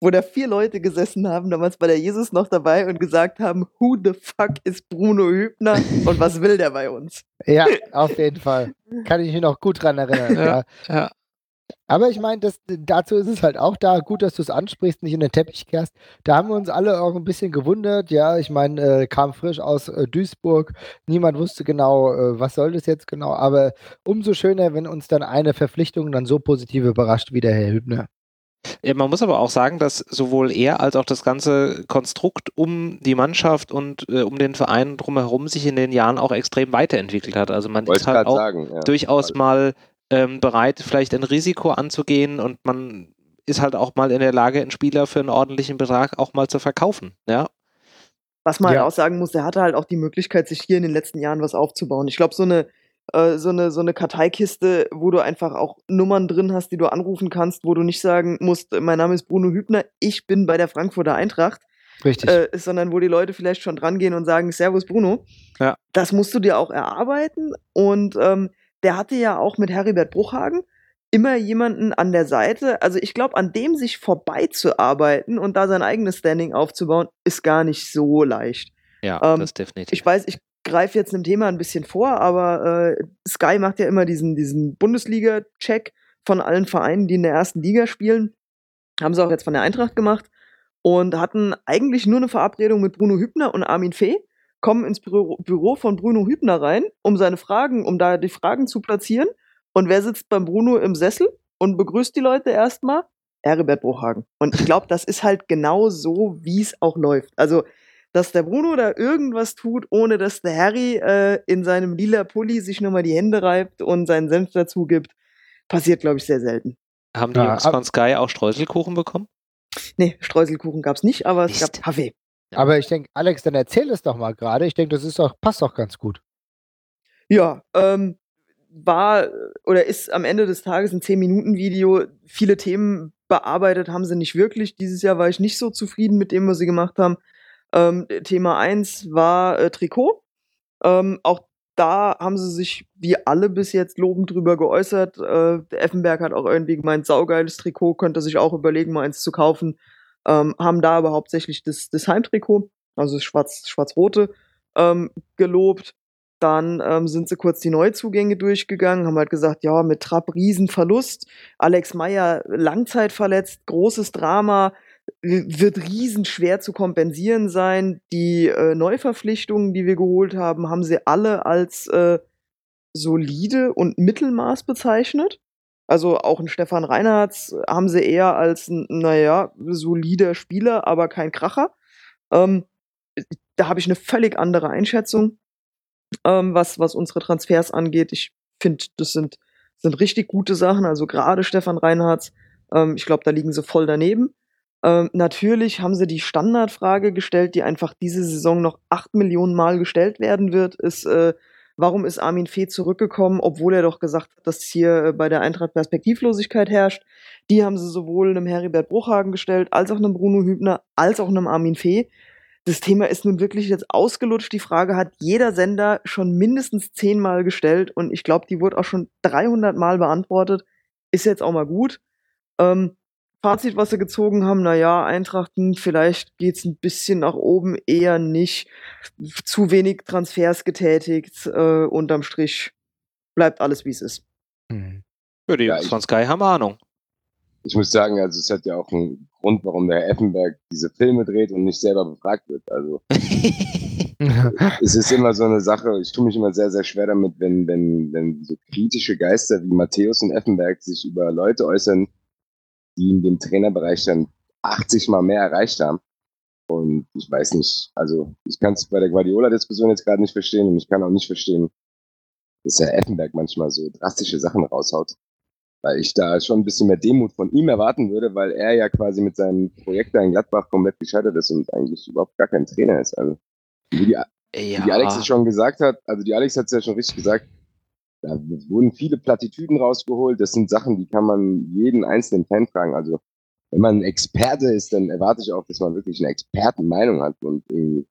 wo da 4 Leute gesessen haben, damals war der Jesus noch dabei und gesagt haben, who the fuck ist Bruno Hübner und was will der bei uns? Ja, auf jeden Fall. Kann ich mich noch gut dran erinnern. Ja. Aber ich meine, dazu ist es halt auch da, gut, dass du es ansprichst, nicht in den Teppich kehrst. Da haben wir uns alle auch ein bisschen gewundert. Ja, ich meine, kam frisch aus Duisburg. Niemand wusste genau, was soll das jetzt genau. Aber umso schöner, wenn uns dann eine Verpflichtung dann so positiv überrascht wie der Herr Hübner. Ja, man muss aber auch sagen, dass sowohl er als auch das ganze Konstrukt um die Mannschaft und um den Verein drumherum sich in den Jahren auch extrem weiterentwickelt hat. Also man ist halt auch durchaus mal bereit, vielleicht ein Risiko anzugehen und man ist halt auch mal in der Lage, einen Spieler für einen ordentlichen Betrag auch mal zu verkaufen. Ja. Was man halt auch sagen muss, der hatte halt auch die Möglichkeit, sich hier in den letzten Jahren was aufzubauen. Ich glaube, so eine Karteikiste, wo du einfach auch Nummern drin hast, die du anrufen kannst, wo du nicht sagen musst, mein Name ist Bruno Hübner, ich bin bei der Frankfurter Eintracht. Richtig. Sondern wo die Leute vielleicht schon dran gehen und sagen, Servus Bruno. Ja. Das musst du dir auch erarbeiten. Und der hatte ja auch mit Heribert Bruchhagen immer jemanden an der Seite. Also ich glaube, an dem sich vorbeizuarbeiten und da sein eigenes Standing aufzubauen, ist gar nicht so leicht. Ja, das definitiv. Ich weiß, ich greife jetzt einem Thema ein bisschen vor, aber Sky macht ja immer diesen Bundesliga-Check von allen Vereinen, die in der ersten Liga spielen. Haben sie auch jetzt von der Eintracht gemacht und hatten eigentlich nur eine Verabredung mit Bruno Hübner und Armin Fee, kommen ins Büro von Bruno Hübner rein, um da die Fragen zu platzieren. Und wer sitzt beim Bruno im Sessel und begrüßt die Leute erstmal? Heribert Bruchhagen. Und ich glaube, das ist halt genau so, wie es auch läuft. Also, dass der Bruno da irgendwas tut, ohne dass der Harry in seinem lila Pulli sich nochmal die Hände reibt und seinen Senf dazu gibt, passiert, glaube ich, sehr selten. Haben die Jungs von Sky auch Streuselkuchen bekommen? Nee, Streuselkuchen gab es nicht, aber es gab Kaffee. Aber ich denke, Alex, dann erzähl es doch mal gerade. Ich denke, passt doch ganz gut. Ja, ist am Ende des Tages ein 10-Minuten-Video. Viele Themen bearbeitet haben sie nicht wirklich. Dieses Jahr war ich nicht so zufrieden mit dem, was sie gemacht haben. Thema 1 war Trikot. Auch da haben sie sich wie alle bis jetzt lobend drüber geäußert. Der Effenberg hat auch irgendwie gemeint, saugeiles Trikot, könnte sich auch überlegen, mal eins zu kaufen. Haben da aber hauptsächlich das Heimtrikot, also das schwarz-rote, gelobt. Dann sind sie kurz die Neuzugänge durchgegangen, haben halt gesagt, ja, mit Trapp Riesenverlust, Alex Meyer langzeitverletzt, großes Drama, wird riesenschwer zu kompensieren sein. Die Neuverpflichtungen, die wir geholt haben, haben sie alle als solide und Mittelmaß bezeichnet. Also auch ein Stefan Reinhardt haben sie eher als solider Spieler, aber kein Kracher. Da habe ich eine völlig andere Einschätzung, was unsere Transfers angeht. Ich finde, das sind richtig gute Sachen. Also gerade Stefan Reinhardt, ich glaube, da liegen sie voll daneben. Natürlich haben sie die Standardfrage gestellt, die einfach diese Saison noch 8 Millionen Mal gestellt werden wird, ist, warum ist Armin Fee zurückgekommen, obwohl er doch gesagt hat, dass hier bei der Eintracht Perspektivlosigkeit herrscht. Die haben sie sowohl einem Heribert Bruchhagen gestellt, als auch einem Bruno Hübner, als auch einem Armin Fee. Das Thema ist nun wirklich jetzt ausgelutscht. Die Frage hat jeder Sender schon mindestens 10 Mal gestellt und ich glaube, die wurde auch schon 300 Mal beantwortet. Ist jetzt auch mal gut. Fazit, was sie gezogen haben, Eintracht, vielleicht geht's ein bisschen nach oben, eher nicht. Zu wenig Transfers getätigt, unterm Strich bleibt alles, wie es ist. Ja, die Jungs von Sky haben Ahnung. Ich muss sagen, also es hat ja auch einen Grund, warum der Herr Effenberg diese Filme dreht und nicht selber befragt wird. Also es ist immer so eine Sache, ich tue mich immer sehr, sehr schwer damit, wenn so kritische Geister wie Matthäus und Effenberg sich über Leute äußern, die in dem Trainerbereich dann 80 Mal mehr erreicht haben. Und ich weiß nicht, also ich kann es bei der Guardiola-Diskussion jetzt gerade nicht verstehen und ich kann auch nicht verstehen, dass Herr Effenberg manchmal so drastische Sachen raushaut. Weil ich da schon ein bisschen mehr Demut von ihm erwarten würde, weil er ja quasi mit seinem Projekt da in Gladbach komplett gescheitert ist und eigentlich überhaupt gar kein Trainer ist. Also, wie Alex es schon gesagt hat, also die Alex hat es ja schon richtig gesagt, da wurden viele Plattitüden rausgeholt. Das sind Sachen, die kann man jeden einzelnen Fan fragen. Also, wenn man ein Experte ist, dann erwarte ich auch, dass man wirklich eine Expertenmeinung hat und irgendwie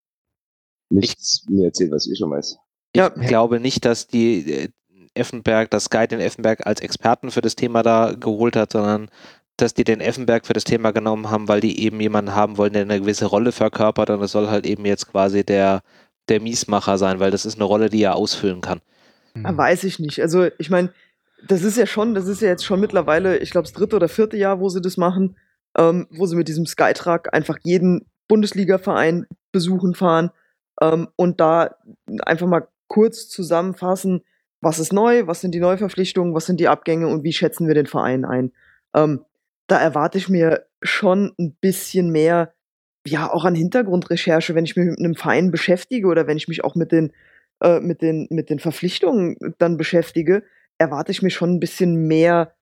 nichts mir erzählt, was ich schon weiß. Ich glaube nicht, dass dass Sky den Effenberg als Experten für das Thema da geholt hat, sondern dass die den Effenberg für das Thema genommen haben, weil die eben jemanden haben wollen, der eine gewisse Rolle verkörpert und es soll halt eben jetzt quasi der Miesmacher sein, weil das ist eine Rolle, die er ausfüllen kann. Weiß ich nicht. Also ich meine, das ist ja jetzt schon mittlerweile, ich glaube, das 3. oder 4. Jahr, wo sie das machen, wo sie mit diesem Skytruck einfach jeden Bundesliga-Verein besuchen fahren und da einfach mal kurz zusammenfassen, was ist neu, was sind die Neuverpflichtungen, was sind die Abgänge und wie schätzen wir den Verein ein. Da erwarte ich mir schon ein bisschen mehr, ja, auch an Hintergrundrecherche, wenn ich mich mit einem Verein beschäftige oder wenn ich mich auch mit den Verpflichtungen dann beschäftige, erwarte ich mir schon ein bisschen mehr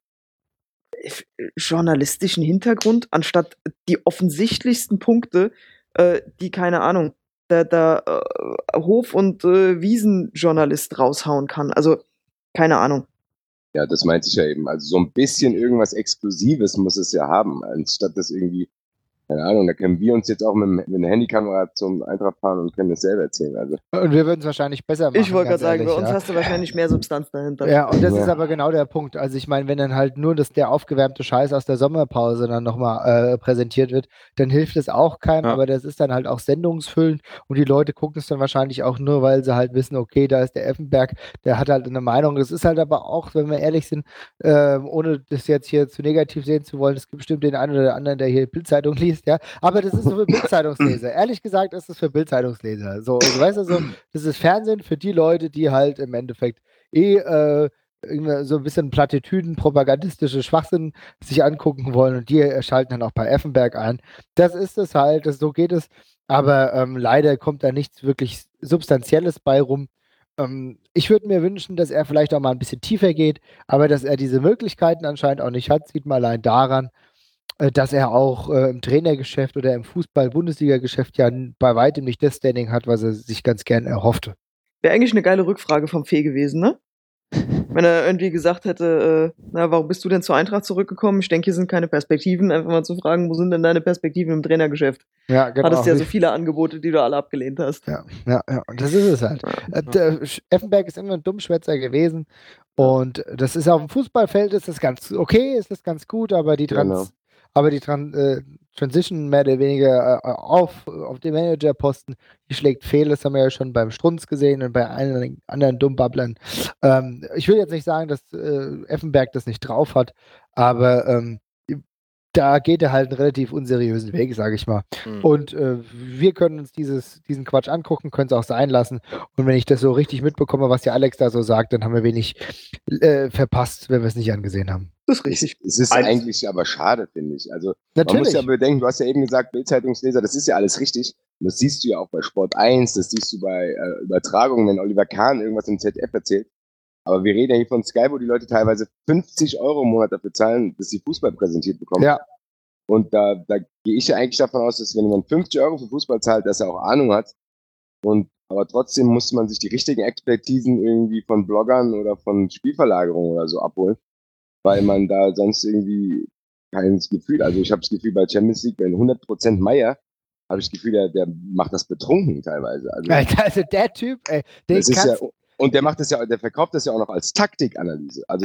journalistischen Hintergrund, anstatt die offensichtlichsten Punkte, die, keine Ahnung, der Hof- und Wiesenjournalist raushauen kann. Also, keine Ahnung. Ja, das meinte ich ja eben. Also so ein bisschen irgendwas Exklusives muss es ja haben, anstatt das irgendwie, keine Ahnung, da können wir uns jetzt auch mit einer Handykamera zum Eintracht fahren und können das selber erzählen. Also. Und wir würden es wahrscheinlich besser machen. Ich wollte gerade sagen, bei uns hast du wahrscheinlich mehr Substanz dahinter. Ja, und das ist aber genau der Punkt. Also ich meine, wenn dann halt nur der aufgewärmte Scheiß aus der Sommerpause dann nochmal präsentiert wird, dann hilft es auch keinem, aber das ist dann halt auch sendungsfüllend und die Leute gucken es dann wahrscheinlich auch nur, weil sie halt wissen, okay, da ist der Effenberg, der hat halt eine Meinung. Das ist halt aber auch, wenn wir ehrlich sind, ohne das jetzt hier zu negativ sehen zu wollen, es gibt bestimmt den einen oder anderen, der hier Bildzeitung liest, ja, aber das ist so für Bildzeitungsleser. Ehrlich gesagt ist es für Bildzeitungsleser. So, also, weißt du, so, das ist Fernsehen für die Leute, die halt im Endeffekt so ein bisschen Plattitüden, propagandistische Schwachsinn sich angucken wollen und die schalten dann auch bei Effenberg ein. Das ist es halt, so geht es, aber leider kommt da nichts wirklich Substanzielles bei rum. Ich würde mir wünschen, dass er vielleicht auch mal ein bisschen tiefer geht, aber dass er diese Möglichkeiten anscheinend auch nicht hat, sieht man allein daran, dass er auch im Trainergeschäft oder im Fußball-Bundesliga-Geschäft ja bei weitem nicht das Standing hat, was er sich ganz gern erhoffte. Wäre eigentlich eine geile Rückfrage vom Fee gewesen, ne? Wenn er irgendwie gesagt hätte, warum bist du denn zur Eintracht zurückgekommen? Ich denke, hier sind keine Perspektiven. Einfach mal zu fragen, wo sind denn deine Perspektiven im Trainergeschäft? Ja, genau. Hattest ja so viele Angebote, die du alle abgelehnt hast. Ja, und das ist es halt. Effenberg ist immer ein Dummschwätzer gewesen und das ist auf dem Fußballfeld ist das ganz okay, ist das ganz gut, aber die Transition mehr oder weniger auf dem Managerposten, die schlägt fehl, das haben wir ja schon beim Strunz gesehen und bei einigen anderen Dummbabblern. Ich will jetzt nicht sagen, dass Effenberg das nicht drauf hat, aber da geht er halt einen relativ unseriösen Weg, sage ich mal. Und wir können uns diesen Quatsch angucken, können es auch sein lassen. Und wenn ich das so richtig mitbekomme, was der Alex da so sagt, dann haben wir wenig verpasst, wenn wir es nicht angesehen haben. Das ist richtig. Es ist eigentlich aber schade, finde ich. Also natürlich. Man muss ja bedenken, du hast ja eben gesagt, Bildzeitungsleser, das ist ja alles richtig. Und das siehst du ja auch bei Sport 1, das siehst du bei Übertragungen, wenn Oliver Kahn irgendwas im ZDF erzählt. Aber wir reden ja hier von Sky, wo die Leute teilweise 50 € im Monat dafür zahlen, dass sie Fußball präsentiert bekommen. Ja. Und da gehe ich ja eigentlich davon aus, dass wenn jemand 50 € für Fußball zahlt, dass er auch Ahnung hat. Aber trotzdem muss man sich die richtigen Expertisen irgendwie von Bloggern oder von Spielverlagerungen oder so abholen, weil man da sonst irgendwie kein Gefühl, also ich habe das Gefühl bei Champions League, wenn 100% Meier, habe ich das Gefühl, der macht das betrunken teilweise. Also der Typ, den kannst und der macht das ja, der verkauft das ja auch noch als Taktikanalyse. Also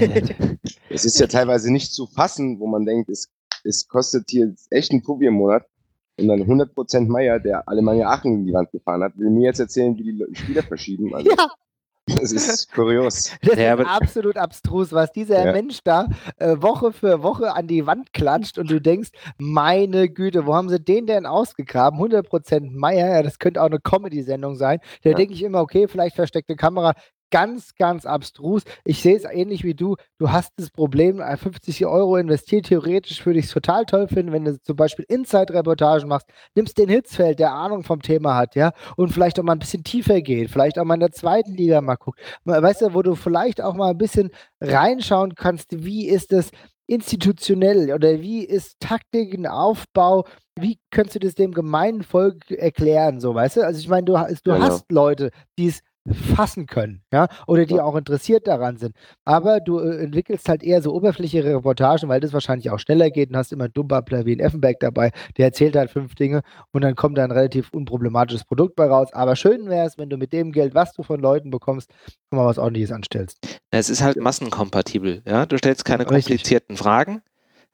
es ist ja teilweise nicht zu fassen, wo man denkt, es kostet hier echt einen Puffi im Monat. Und dann 100% Meier, der Alemannia Aachen in die Wand gefahren hat, will mir jetzt erzählen, wie die Spieler verschieben. Also, ja. Das ist kurios. Das ist absolut abstrus, was dieser Mensch da Woche für Woche an die Wand klatscht und du denkst, meine Güte, wo haben sie den denn ausgegraben? 100% Meier, ja, das könnte auch eine Comedy-Sendung sein. Da denke ich immer, okay, vielleicht versteckte Kamera. Ganz, ganz abstrus. Ich sehe es ähnlich wie du. Du hast das Problem, 50 € investiert. Theoretisch würde ich es total toll finden, wenn du zum Beispiel Inside-Reportagen machst. Nimmst den Hitzfeld, der Ahnung vom Thema hat, ja, und vielleicht auch mal ein bisschen tiefer geht. Vielleicht auch mal in der zweiten Liga mal guckt. Weißt du, wo du vielleicht auch mal ein bisschen reinschauen kannst, wie ist es institutionell oder wie ist Taktik, ein Aufbau, wie könntest du das dem gemeinen Volk erklären, so, weißt du? Also ich meine, du hast Leute, die es fassen können, ja, oder die auch interessiert daran sind. Aber du entwickelst halt eher so oberflächliche Reportagen, weil das wahrscheinlich auch schneller geht und hast immer einen Dummbabbler wie ein Effenberg dabei, der erzählt halt 5 Dinge und dann kommt da ein relativ unproblematisches Produkt bei raus. Aber schön wäre es, wenn du mit dem Geld, was du von Leuten bekommst, mal was Ordentliches anstellst. Es ist halt massenkompatibel, ja. Du stellst keine komplizierten Fragen.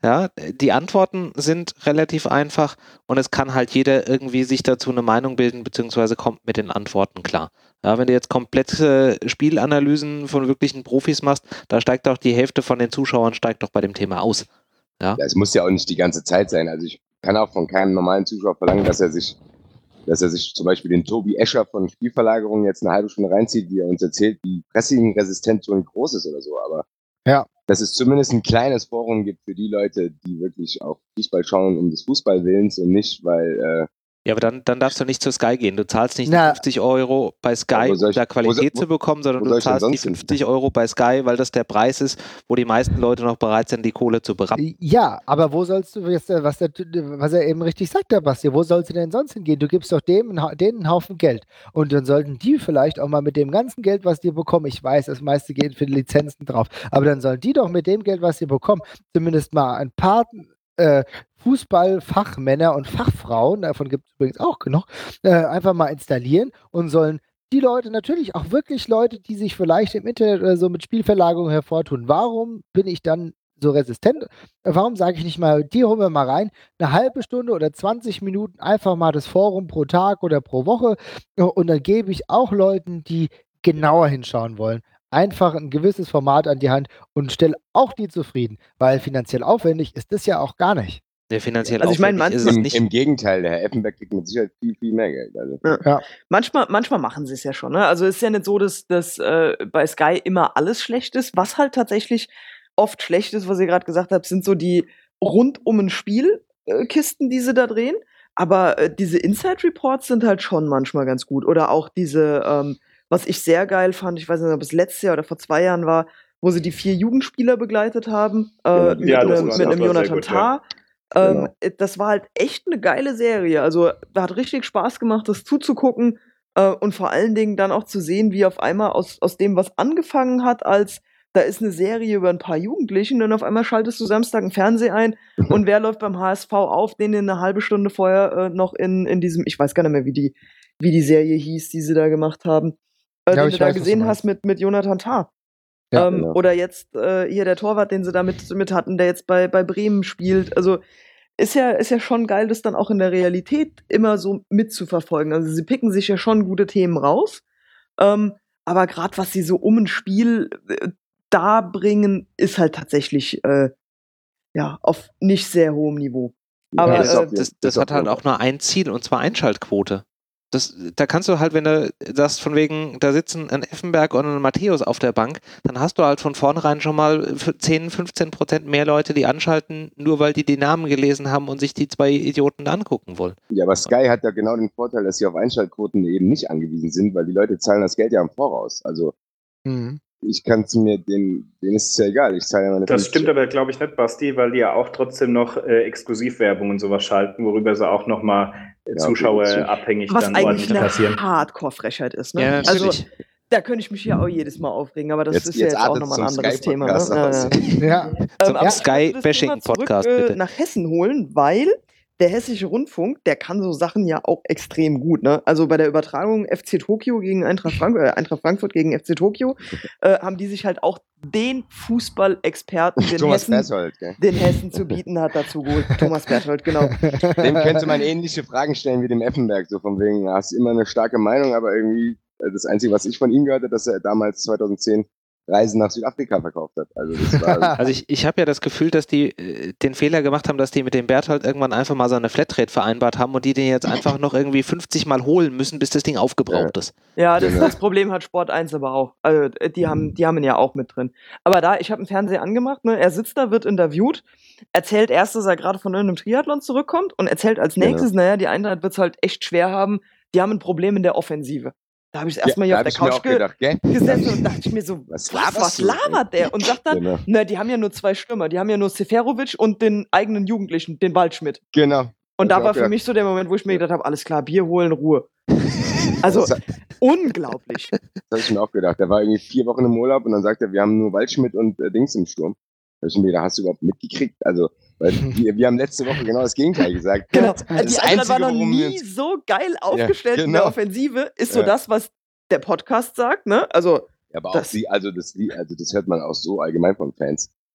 Ja, die Antworten sind relativ einfach und es kann halt jeder irgendwie sich dazu eine Meinung bilden, beziehungsweise kommt mit den Antworten klar. Ja, wenn du jetzt komplette Spielanalysen von wirklichen Profis machst, da steigt auch die Hälfte von den Zuschauern steigt doch bei dem Thema aus. Ja, es muss ja auch nicht die ganze Zeit sein. Also ich kann auch von keinem normalen Zuschauer verlangen, dass er sich zum Beispiel den Tobi Escher von Spielverlagerung jetzt eine halbe Stunde reinzieht, wie er uns erzählt, wie pressingresistent so ein groß ist oder so. Aber ja, dass es zumindest ein kleines Forum gibt für die Leute, die wirklich auch Fußball schauen um des Fußballwillens und nicht, weil ja, aber dann darfst du nicht zu Sky gehen. Du zahlst nicht die 50 Euro bei Sky, um da Qualität zu bekommen, sondern du zahlst die 50 Euro bei Sky, weil das der Preis ist, wo die meisten Leute noch bereit sind, die Kohle zu berappen. Ja, aber wo sollst du, was er eben richtig sagt, der Basti, wo sollst du denn sonst hingehen? Du gibst doch denen einen Haufen Geld. Und dann sollten die vielleicht auch mal mit dem ganzen Geld, was die bekommen, ich weiß, das meiste geht für die Lizenzen drauf, aber dann sollen die doch mit dem Geld, was sie bekommen, zumindest mal ein paar Fußballfachmänner und Fachfrauen, davon gibt es übrigens auch genug, einfach mal installieren und sollen die Leute, natürlich auch wirklich Leute, die sich vielleicht im Internet oder so mit Spielverlagerung hervortun. Warum bin ich dann so resistent? Warum sage ich nicht mal, die holen wir mal rein, eine halbe Stunde oder 20 Minuten einfach mal das Forum pro Tag oder pro Woche und dann gebe ich auch Leuten, die genauer hinschauen wollen, einfach ein gewisses Format an die Hand und stelle auch die zufrieden, weil finanziell aufwendig ist das ja auch gar nicht. Der finanziell Also ich meine, ist es nicht. Im Gegenteil, der Herr Effenberg kriegt mit Sicherheit viel, viel mehr Geld. Also. Ja. Manchmal machen sie es ja schon. Ne? Also es ist ja nicht so, dass bei Sky immer alles schlecht ist. Was halt tatsächlich oft schlecht ist, was ihr gerade gesagt habt, sind so die rund um ein Spiel Kisten, die sie da drehen. Aber diese Inside Reports sind halt schon manchmal ganz gut. Oder auch diese, was ich sehr geil fand, ich weiß nicht, ob es letztes Jahr oder vor 2 Jahren war, wo sie die 4 Jugendspieler begleitet haben mit einem Jonathan Tah. Ja. Genau. Das war halt echt eine geile Serie. Also da hat richtig Spaß gemacht, das zuzugucken und vor allen Dingen dann auch zu sehen, wie auf einmal aus dem, was angefangen hat, als da ist eine Serie über ein paar Jugendlichen und auf einmal schaltest du Samstag einen Fernseher ein und wer läuft beim HSV auf, den eine halbe Stunde vorher noch in diesem, ich weiß gar nicht mehr, wie die Serie hieß, die sie da gemacht haben, den du da gesehen hast mit Jonathan Tah. Ja, genau. Oder jetzt hier der Torwart, den sie da mit hatten, der jetzt bei Bremen spielt. Also ist ja schon geil, das dann auch in der Realität immer so mitzuverfolgen. Also sie picken sich ja schon gute Themen raus. Aber gerade was sie so um ein Spiel darbringen, ist halt tatsächlich auf nicht sehr hohem Niveau. Aber das hat halt auch nur ein Ziel, und zwar Einschaltquote. Da kannst du halt, wenn du sagst, von wegen, da sitzen ein Effenberg und ein Matthäus auf der Bank, dann hast du halt von vornherein schon mal 10-15% mehr Leute, die anschalten, nur weil die Namen gelesen haben und sich die 2 Idioten angucken wollen. Ja, aber Sky hat ja genau den Vorteil, dass sie auf Einschaltquoten eben nicht angewiesen sind, weil die Leute zahlen das Geld ja im Voraus. Also ich kann es mir, denen ist es ja egal. Ich zahle ja meine Das stimmt aber, glaube ich, nicht, Basti, weil die ja auch trotzdem noch Exklusivwerbung und sowas schalten, worüber sie auch nochmal Zuschauer abhängig was dann ordentlich passieren. Was eigentlich eine Hardcore-Frechheit ist. Ne? Ja, also da könnte ich mich ja auch jedes Mal aufregen, aber das ist ja jetzt auch nochmal ein anderes Thema. Ne? Zum Sky-Bashing-Podcast, bitte. Nach Hessen holen, weil der Hessische Rundfunk, der kann so Sachen ja auch extrem gut. Ne? Also bei der Übertragung FC Tokio gegen Eintracht Frankfurt gegen FC Tokio haben die sich halt auch den Fußballexperten, den Hessen zu bieten hat, dazu geholt. Thomas Berthold, genau. Dem könnte man ähnliche Fragen stellen wie dem Effenberg, so von wegen, hast immer eine starke Meinung, aber irgendwie das Einzige, was ich von ihm gehört habe, dass er damals 2010 Reisen nach Südafrika verkauft hat. Also, das war also ich habe ja das Gefühl, dass die den Fehler gemacht haben, dass die mit dem Berthold irgendwann einfach mal so eine Flatrate vereinbart haben und die den jetzt einfach noch irgendwie 50 Mal holen müssen, bis das Ding aufgebraucht ist. Ja, das Problem hat Sport 1 aber auch. Also die haben ihn ja auch mit drin. Aber ich habe einen Fernseher angemacht, ne? Er sitzt da, wird interviewt, erzählt erst, dass er gerade von irgendeinem Triathlon zurückkommt und erzählt als nächstes, naja, die Eintracht wird es halt echt schwer haben, die haben ein Problem in der Offensive. Da habe ich erstmal hier auf der Couch gesessen und dachte ich mir so, was labert der? Und sagt dann, na, die haben ja nur 2 Stürmer, die haben ja nur Seferovic und den eigenen Jugendlichen, den Waldschmidt. Genau. Und da war für mich so der Moment, wo ich mir gedacht habe, alles klar, Bier holen, Ruhe. Also, unglaublich. Das habe ich mir auch gedacht. Der war irgendwie 4 Wochen im Urlaub und dann sagt er, wir haben nur Waldschmidt und Dings im Sturm. Da habe ich mir gedacht, hast du überhaupt mitgekriegt? Also, weil wir haben letzte Woche genau das Gegenteil gesagt. Genau, die Eintracht war noch nie so geil aufgestellt in der Offensive, ist so das, was der Podcast sagt, ne? Also, ja, aber auch das hört man auch so allgemein von Fans.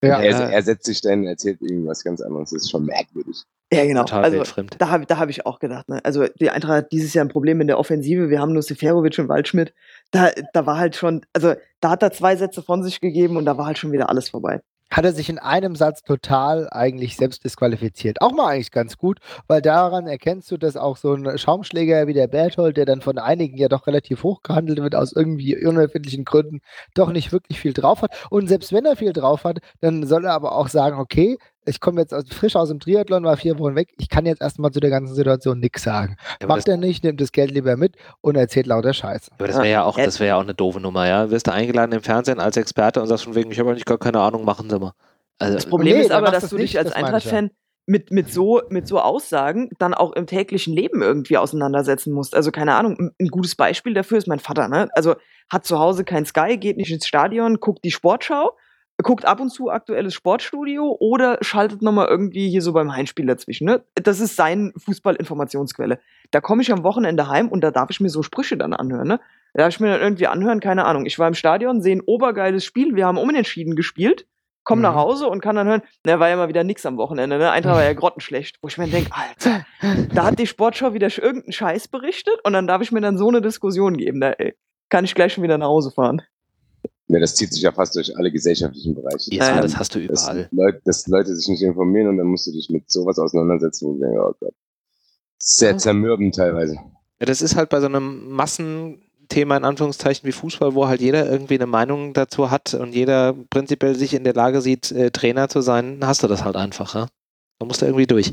Ja. Er setzt sich dann und erzählt irgendwas ganz anderes. Das ist schon merkwürdig. Ja, genau. Total also weltfremd. da hab ich auch gedacht, ne? Also die Eintracht hat dieses Jahr ein Problem in der Offensive. Wir haben nur Seferovic und Waldschmidt. Da war halt schon, also da hat er 2 Sätze von sich gegeben und da war halt schon wieder alles vorbei. Hat er sich in einem Satz total eigentlich selbst disqualifiziert. Auch mal eigentlich ganz gut, weil daran erkennst du, dass auch so ein Schaumschläger wie der Berthold, der dann von einigen ja doch relativ hoch gehandelt wird, aus irgendwie unerfindlichen Gründen, doch nicht wirklich viel drauf hat. Und selbst wenn er viel drauf hat, dann soll er aber auch sagen, okay, ich komme jetzt frisch aus dem Triathlon, war 4 Wochen weg, ich kann jetzt erstmal zu der ganzen Situation nichts sagen. Ja, macht er nicht, nimmt das Geld lieber mit und erzählt lauter Scheiße. Aber das wäre ja auch, eine doofe Nummer, ja. Wirst du eingeladen im Fernsehen als Experte und sagst von wegen, ich habe eigentlich gar keine Ahnung, machen Sie mal. Also, das Problem ist aber, dass das du nicht, dich als das meine ich ja. Eintracht-Fan mit so Aussagen dann auch im täglichen Leben irgendwie auseinandersetzen musst. Also keine Ahnung, ein gutes Beispiel dafür ist mein Vater, ne? Also hat zu Hause kein Sky, geht nicht ins Stadion, guckt die Sportschau, guckt ab und zu aktuelles Sportstudio oder schaltet nochmal irgendwie hier so beim Heimspiel dazwischen, ne? Das ist sein Fußballinformationsquelle. Da komme ich am Wochenende heim und da darf ich mir so Sprüche dann anhören, ne? Da darf ich mir dann irgendwie anhören, keine Ahnung. Ich war im Stadion, sehe ein obergeiles Spiel, wir haben unentschieden gespielt, komm nach Hause und kann dann hören, na, war ja mal wieder nix am Wochenende, ne? Eintracht war ja grottenschlecht. Wo ich mir denke, Alter, da hat die Sportschau wieder irgendeinen Scheiß berichtet und dann darf ich mir dann so eine Diskussion geben, da kann ich gleich schon wieder nach Hause fahren. Ja, das zieht sich ja fast durch alle gesellschaftlichen Bereiche. Ja, das hast du überall. Dass Leute sich nicht informieren und dann musst du dich mit sowas auseinandersetzen und denken, oh Gott. Sehr zermürbend teilweise. Ja, das ist halt bei so einem Massenthema in Anführungszeichen wie Fußball, wo halt jeder irgendwie eine Meinung dazu hat und jeder prinzipiell sich in der Lage sieht, Trainer zu sein, hast du das halt einfach. Ja? Da musst du irgendwie durch.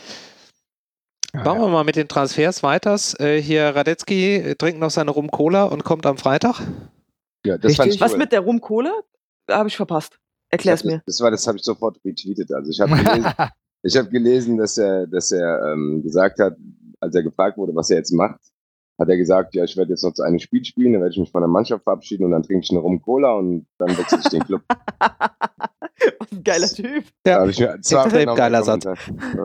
Machen wir mal mit den Transfers weiter. Hier Radetzky trinkt noch seine Rum-Cola und kommt am Freitag. Ja, das fand ich cool. Was mit der Rum-Cola? Habe ich verpasst. Erklär's mir. Das habe ich sofort retweetet. Also ich habe gelesen, dass er gesagt hat, als er gefragt wurde, was er jetzt macht, hat er gesagt, ja, ich werde jetzt noch zu einem Spiel spielen, dann werde ich mich von der Mannschaft verabschieden und dann trinke ich eine Rum-Cola und dann wechsle ich den Club. Was ein geiler Typ. Ja, extrem geiler Satz. Ja.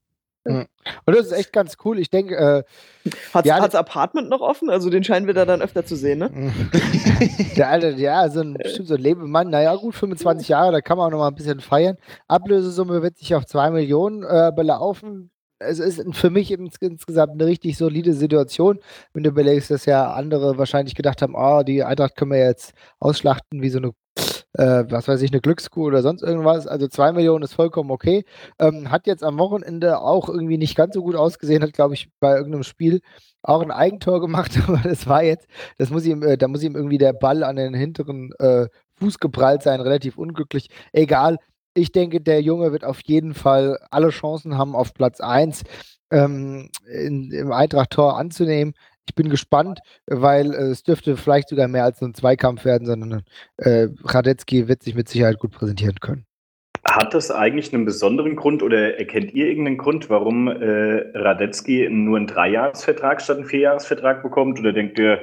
Und das ist echt ganz cool. Ich denke, hat's Apartment noch offen? Also den scheinen wir da dann öfter zu sehen, ne? Der Alte, ja, bestimmt so ein Lebemann, naja gut, 25 Jahre, da kann man auch noch mal ein bisschen feiern. Ablösesumme wird sich auf 2 Millionen belaufen. Es ist für mich insgesamt eine richtig solide Situation, wenn du überlegst, dass ja andere wahrscheinlich gedacht haben, die Eintracht können wir jetzt ausschlachten wie so eine was weiß ich, eine Glückskuh oder sonst irgendwas. Also 2 Millionen ist vollkommen okay. Hat jetzt am Wochenende auch irgendwie nicht ganz so gut ausgesehen, hat, glaube ich, bei irgendeinem Spiel auch ein Eigentor gemacht, aber da muss ihm irgendwie der Ball an den hinteren Fuß geprallt sein, relativ unglücklich. Egal, ich denke, der Junge wird auf jeden Fall alle Chancen haben, auf Platz 1 im Eintracht-Tor anzunehmen. Ich bin gespannt, weil es dürfte vielleicht sogar mehr als nur ein Zweikampf werden, sondern Radetzky wird sich mit Sicherheit gut präsentieren können. Hat das eigentlich einen besonderen Grund oder erkennt ihr irgendeinen Grund, warum Radetzky nur einen 3-Jahres-Vertrag statt einen 4-Jahres-Vertrag bekommt? Oder denkt ihr,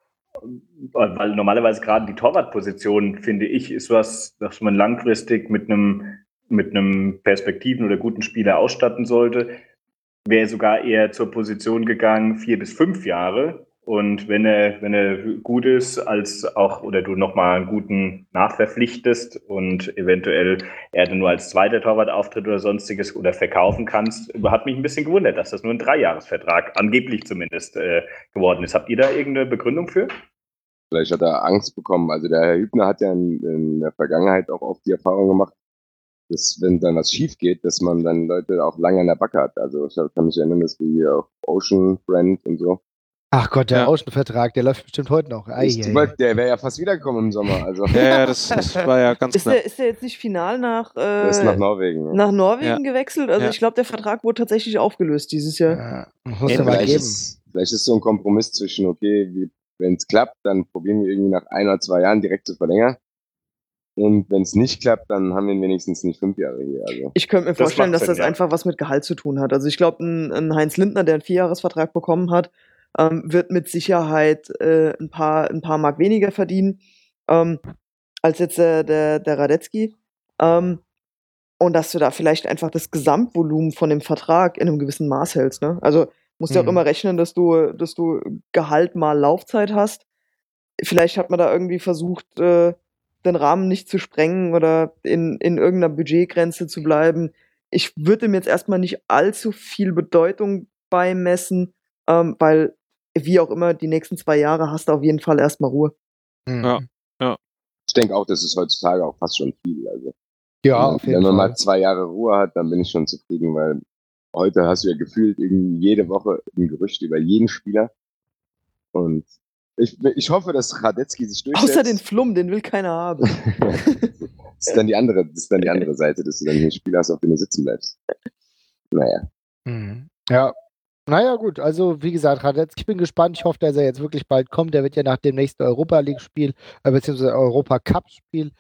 weil normalerweise gerade die Torwartposition, finde ich, ist was man langfristig mit einem Perspektiven- oder guten Spieler ausstatten sollte, wäre sogar eher zur Position gegangen 4 bis 5 Jahre. Und wenn er gut ist, oder du nochmal einen guten nachverpflichtest und eventuell er dann nur als zweiter Torwart auftritt oder sonstiges oder verkaufen kannst, hat mich ein bisschen gewundert, dass das nur ein 3-Jahres-Vertrag, angeblich zumindest, geworden ist. Habt ihr da irgendeine Begründung für? Vielleicht hat er Angst bekommen. Also der Herr Hübner hat ja in der Vergangenheit auch oft die Erfahrung gemacht, dass wenn dann was schief geht, dass man dann Leute auch lange an der Backe hat. Also ich kann mich erinnern, dass wir hier auch Ocean Friend und so. Ach Gott, der Ocean-Vertrag, der läuft bestimmt heute noch. Der wäre ja fast wiedergekommen im Sommer. Also. Ja, das war ja ganz klar. Ist der jetzt nicht final nach Norwegen? Ja. Nach Norwegen gewechselt? Also ich glaube, der Vertrag wurde tatsächlich aufgelöst dieses Jahr. Ja, muss ja mal geben. Vielleicht ist so ein Kompromiss zwischen, okay, wenn es klappt, dann probieren wir irgendwie nach 1 oder 2 Jahren direkt zu verlängern. Und wenn es nicht klappt, dann haben wir ihn wenigstens nicht 5 Jahre hier. Also. Ich könnte mir vorstellen, dass das einfach was mit Gehalt zu tun hat. Also ich glaube, ein Heinz Lindner, der einen 4-Jahres-Vertrag bekommen hat, wird mit Sicherheit ein paar Mark weniger verdienen als jetzt der Radetzky. Und dass du da vielleicht einfach das Gesamtvolumen von dem Vertrag in einem gewissen Maß hältst. Ne? Also musst du auch immer rechnen, dass du Gehalt mal Laufzeit hast. Vielleicht hat man da irgendwie versucht, den Rahmen nicht zu sprengen oder in irgendeiner Budgetgrenze zu bleiben. Ich würde ihm jetzt erstmal nicht allzu viel Bedeutung beimessen, weil, wie auch immer, die nächsten 2 Jahre hast du auf jeden Fall erstmal Ruhe. Ja. Ich denke auch, das ist heutzutage auch fast schon viel. Also, Ja, auf jeden wenn man Fall. mal 2 Jahre Ruhe hat, dann bin ich schon zufrieden, weil heute hast du ja gefühlt irgendwie jede Woche ein Gerücht über jeden Spieler. Und ich hoffe, dass Radetzky sich durchsetzt. Außer den Flum, den will keiner haben. Das ist dann die andere Seite, dass du dann hier Spieler hast, auf denen du sitzen bleibst. Naja. Ja. Naja, gut, also wie gesagt, Radetzky, ich bin gespannt. Ich hoffe, dass er jetzt wirklich bald kommt. Der wird ja nach dem nächsten Europa-League-Spiel, beziehungsweise Europa-Cup-Spiel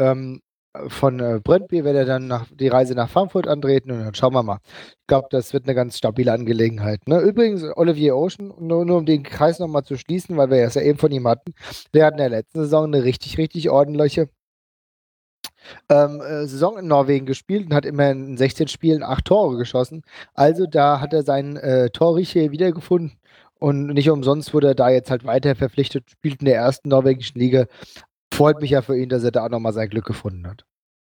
von Brøndby, wird er dann die Reise nach Frankfurt antreten und dann schauen wir mal. Ich glaube, das wird eine ganz stabile Angelegenheit. Ne? Übrigens, Olivier Ocean, nur um den Kreis nochmal zu schließen, weil wir es ja eben von ihm hatten, der hat in der letzten Saison eine richtig, richtig ordentliche Saison in Norwegen gespielt und hat immerhin in 16 Spielen 8 Tore geschossen. Also da hat er seinen Torriche wiedergefunden und nicht umsonst wurde er da jetzt halt weiter verpflichtet, spielt in der ersten norwegischen Liga. Freut mich ja für ihn, dass er da auch nochmal sein Glück gefunden hat.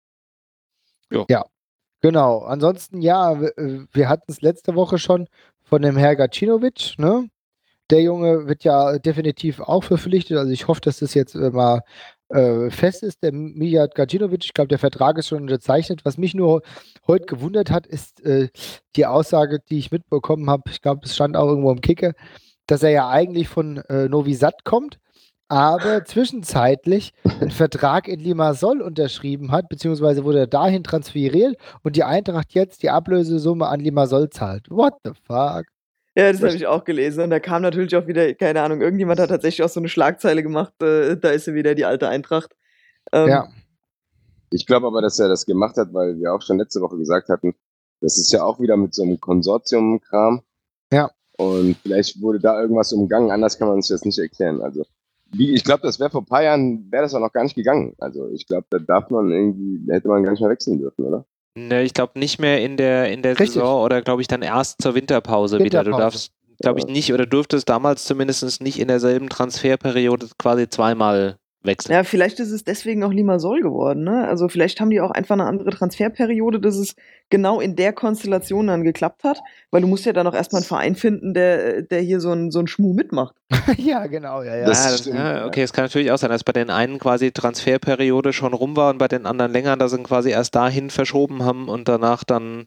Jo. Ja, genau. Ansonsten, ja, wir hatten es letzte Woche schon von dem Herr Gacinovic, ne? Der Junge wird ja definitiv auch verpflichtet. Also ich hoffe, dass das jetzt mal fest ist. Der Mijat Gacinovic, ich glaube, der Vertrag ist schon unterzeichnet. Was mich nur heute gewundert hat, ist die Aussage, die ich mitbekommen habe. Ich glaube, es stand auch irgendwo im Kicker, dass er ja eigentlich von Novi Sad kommt, aber zwischenzeitlich einen Vertrag in Limassol unterschrieben hat, beziehungsweise wurde er dahin transferiert und die Eintracht jetzt die Ablösesumme an Limassol zahlt. What the fuck? Ja, das habe ich auch gelesen. Und da kam natürlich auch wieder, keine Ahnung, irgendjemand hat tatsächlich auch so eine Schlagzeile gemacht, da ist sie wieder, die alte Eintracht. Ja. Ich glaube aber, dass er das gemacht hat, weil wir auch schon letzte Woche gesagt hatten, das ist ja auch wieder mit so einem Konsortium-Kram. Ja. Und vielleicht wurde da irgendwas umgangen, anders kann man sich das nicht erklären. Also, ich glaube, das wäre vor ein paar Jahren, wäre das auch noch gar nicht gegangen. Also, ich glaube, da hätte man gar nicht mehr wechseln dürfen, oder? Ne, ich glaube nicht mehr in der Saison oder glaube ich dann erst zur Winterpause wieder. Du darfst, glaube ich, nicht oder durftest damals zumindest nicht in derselben Transferperiode quasi zweimal wechseln. Ja, vielleicht ist es deswegen auch Limassol geworden, ne? Also vielleicht haben die auch einfach eine andere Transferperiode, dass es genau in der Konstellation dann geklappt hat, weil du musst ja dann auch erstmal einen Verein finden, der hier so einen Schmuh mitmacht. Ja, genau, ja. Okay, es kann natürlich auch sein, dass bei den einen quasi Transferperiode schon rum war und bei den anderen länger, dass sie quasi erst dahin verschoben haben und danach dann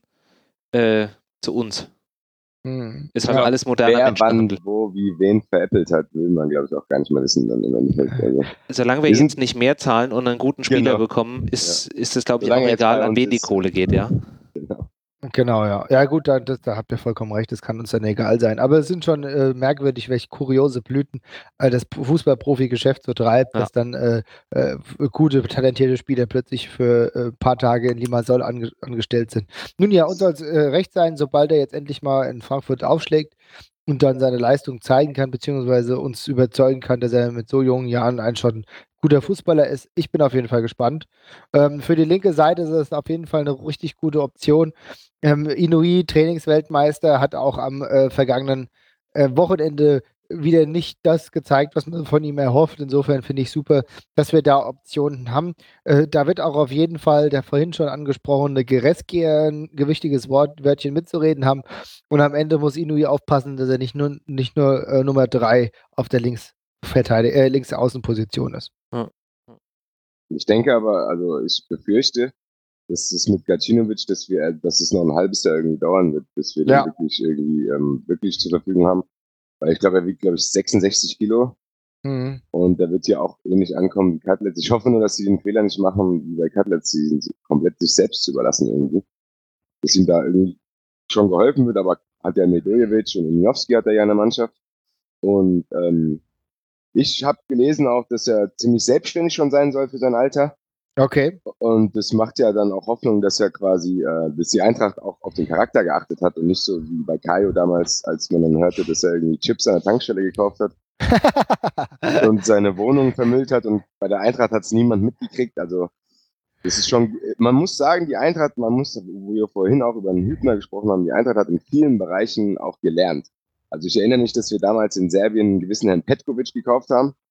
zu uns. Ist halt alles moderner Menschenhandel. Wann, wo, wie, wen veräppelt hat, will man, glaube ich, auch gar nicht mehr wissen. Dann im Endeffekt. Also, solange wir jetzt nicht mehr zahlen und einen guten Spieler bekommen, ist es, glaube ich, auch egal, an wen die Kohle geht, ja. Genau, ja. Ja gut, da habt ihr vollkommen recht, das kann uns dann egal sein. Aber es sind schon merkwürdig, welche kuriose Blüten das Fußballprofi-Geschäft so treibt, dass dann gute, talentierte Spieler plötzlich für ein paar Tage in Limassol angestellt sind. Nun ja, uns soll es recht sein, sobald er jetzt endlich mal in Frankfurt aufschlägt und dann seine Leistung zeigen kann, beziehungsweise uns überzeugen kann, dass er mit so jungen Jahren schon guter Fußballer ist. Ich bin auf jeden Fall gespannt. Für die linke Seite ist es auf jeden Fall eine richtig gute Option. Inouye, Trainingsweltmeister, hat auch am vergangenen Wochenende wieder nicht das gezeigt, was man von ihm erhofft. Insofern finde ich super, dass wir da Optionen haben. Da wird auch auf jeden Fall der vorhin schon angesprochene Gereski ein gewichtiges Wörtchen mitzureden haben. Und am Ende muss Inouye aufpassen, dass er nicht nur Nummer 3 auf der Linksaußenposition ist. Ich denke aber, also ich befürchte, dass es mit Gacinovic, dass es noch ein halbes Jahr irgendwie dauern wird, bis wir den wirklich zur Verfügung haben. Weil ich glaube, er wiegt, 66 Kilo. Und der wird ja auch ähnlich ankommen wie Cutlets. Ich hoffe nur, dass sie den Fehler nicht machen, wie bei Cutlets, sie komplett sich selbst zu überlassen irgendwie. Dass ihm da irgendwie schon geholfen wird, aber hat ja Nedojevic und Minovski hat er ja in der Mannschaft. Und ich habe gelesen auch, dass er ziemlich selbstständig schon sein soll für sein Alter. Okay. Und das macht ja dann auch Hoffnung, dass er quasi, dass die Eintracht auch auf den Charakter geachtet hat und nicht so wie bei Kajo damals, als man dann hörte, dass er irgendwie Chips an der Tankstelle gekauft hat und seine Wohnung vermüllt hat und bei der Eintracht hat es niemand mitgekriegt. Also das ist schon, man muss sagen, die Eintracht, wo wir vorhin auch über den Hübner gesprochen haben, die Eintracht hat in vielen Bereichen auch gelernt. Also ich erinnere mich, dass wir damals in Serbien einen gewissen Herrn Petkovic gekauft haben.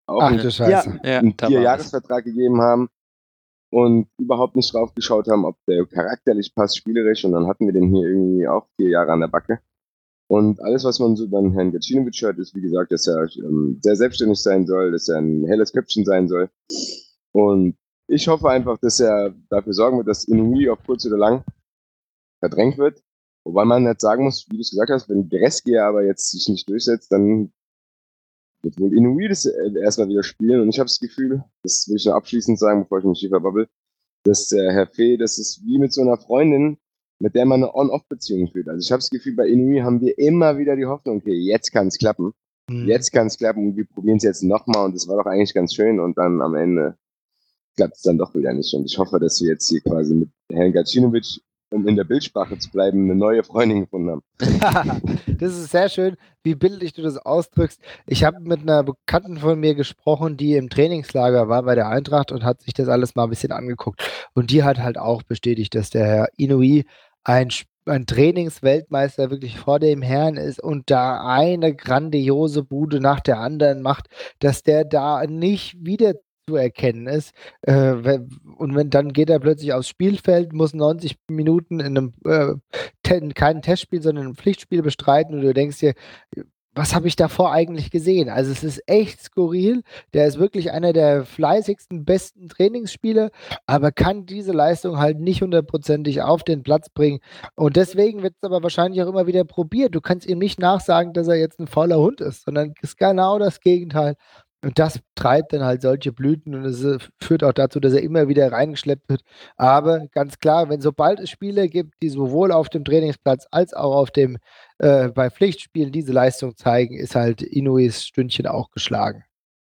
auch Ach du Scheiße. einen 4-Jahres-Vertrag gegeben haben und überhaupt nicht drauf geschaut haben, ob der charakterlich passt, spielerisch. Und dann hatten wir den hier irgendwie auch 4 Jahre an der Backe. Und alles, was man so über den Herrn Gacinovic hört, ist, wie gesagt, dass er sehr selbstständig sein soll, dass er ein helles Köpfchen sein soll. Und ich hoffe einfach, dass er dafür sorgen wird, dass Inouye auf kurz oder lang verdrängt wird. Wobei man jetzt sagen muss, wie du es gesagt hast, wenn Gretzky aber jetzt sich nicht durchsetzt, dann wird wohl Inouye das erstmal wieder spielen. Und ich habe das Gefühl, das will ich noch abschließend sagen, bevor ich mich hier verbabbel, dass der Herr Fee, das ist wie mit so einer Freundin, mit der man eine On-Off-Beziehung führt. Also ich habe das Gefühl, bei Inouye haben wir immer wieder die Hoffnung, okay, jetzt kann es klappen. Jetzt kann es klappen und wir probieren es jetzt nochmal und das war doch eigentlich ganz schön und dann am Ende klappt es dann doch wieder nicht. Und ich hoffe, dass wir jetzt hier quasi mit Herrn Gacinovic, um in der Bildsprache zu bleiben, eine neue Freundin gefunden haben. Das ist sehr schön, wie bildlich du das ausdrückst. Ich habe mit einer Bekannten von mir gesprochen, die im Trainingslager war bei der Eintracht und hat sich das alles mal ein bisschen angeguckt. Und die hat halt auch bestätigt, dass der Herr Inouye ein Trainingsweltmeister wirklich vor dem Herrn ist und da eine grandiose Bude nach der anderen macht, dass der da nicht wieder zu erkennen ist. Und dann geht er plötzlich aufs Spielfeld, muss 90 Minuten in einem kein Testspiel, sondern ein Pflichtspiel bestreiten und du denkst dir, was habe ich davor eigentlich gesehen? Also es ist echt skurril. Der ist wirklich einer der fleißigsten, besten Trainingsspieler, aber kann diese Leistung halt nicht hundertprozentig auf den Platz bringen. Und deswegen wird es aber wahrscheinlich auch immer wieder probiert. Du kannst ihm nicht nachsagen, dass er jetzt ein fauler Hund ist, sondern es ist genau das Gegenteil. Und das treibt dann halt solche Blüten und es führt auch dazu, dass er immer wieder reingeschleppt wird. Aber ganz klar, sobald es Spieler gibt, die sowohl auf dem Trainingsplatz als auch auf dem bei Pflichtspielen diese Leistung zeigen, ist halt Inouis Stündchen auch geschlagen.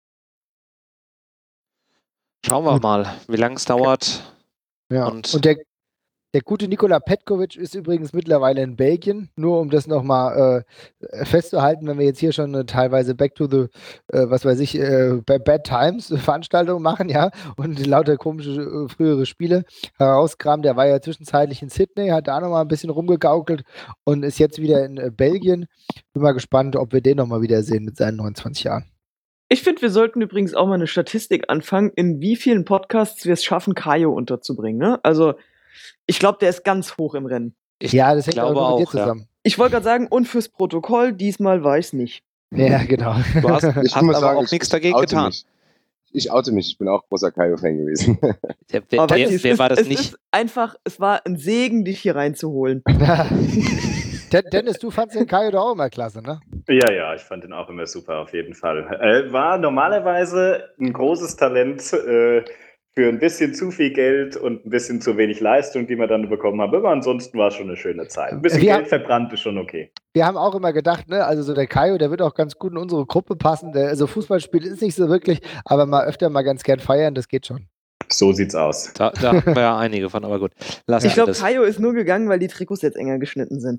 Schauen wir mal, wie lange es dauert. Ja. Und der gute Nikola Petkovic ist übrigens mittlerweile in Belgien, nur um das nochmal festzuhalten, wenn wir jetzt hier schon teilweise Back to the, Bad Times Veranstaltungen machen, ja, und lauter komische frühere Spiele herauskramen. Der war ja zwischenzeitlich in Sydney, hat da nochmal ein bisschen rumgegaukelt und ist jetzt wieder in Belgien. Bin mal gespannt, ob wir den nochmal wiedersehen mit seinen 29 Jahren. Ich finde, wir sollten übrigens auch mal eine Statistik anfangen, in wie vielen Podcasts wir es schaffen, Kajo unterzubringen. Ne? Also, ich glaube, der ist ganz hoch im Rennen. Ja, das hängt auch mit dir zusammen. Ja. Ich wollte gerade sagen, und fürs Protokoll, diesmal war ich es nicht. Ja, genau. Du hast aber auch nichts dagegen getan. Ich oute mich, ich bin auch großer Kajo-Fan gewesen. Wer war das nicht? Es war ein Segen, dich hier reinzuholen. Dennis, du fandst den Kajo doch auch immer klasse, ne? Ja, ich fand ihn auch immer super, auf jeden Fall. War normalerweise ein großes Talent für ein bisschen zu viel Geld und ein bisschen zu wenig Leistung, die wir dann bekommen haben. Aber ansonsten war es schon eine schöne Zeit. Ein bisschen Geld verbrannt ist schon okay. Wir haben auch immer gedacht, ne, also so der Kajo, der wird auch ganz gut in unsere Gruppe passen. Also Fußballspiel ist nicht so wirklich, aber mal öfter mal ganz gern feiern, das geht schon. So sieht's aus. Da haben wir ja einige von, aber gut. Ich glaube, Kajo ist nur gegangen, weil die Trikots jetzt enger geschnitten sind.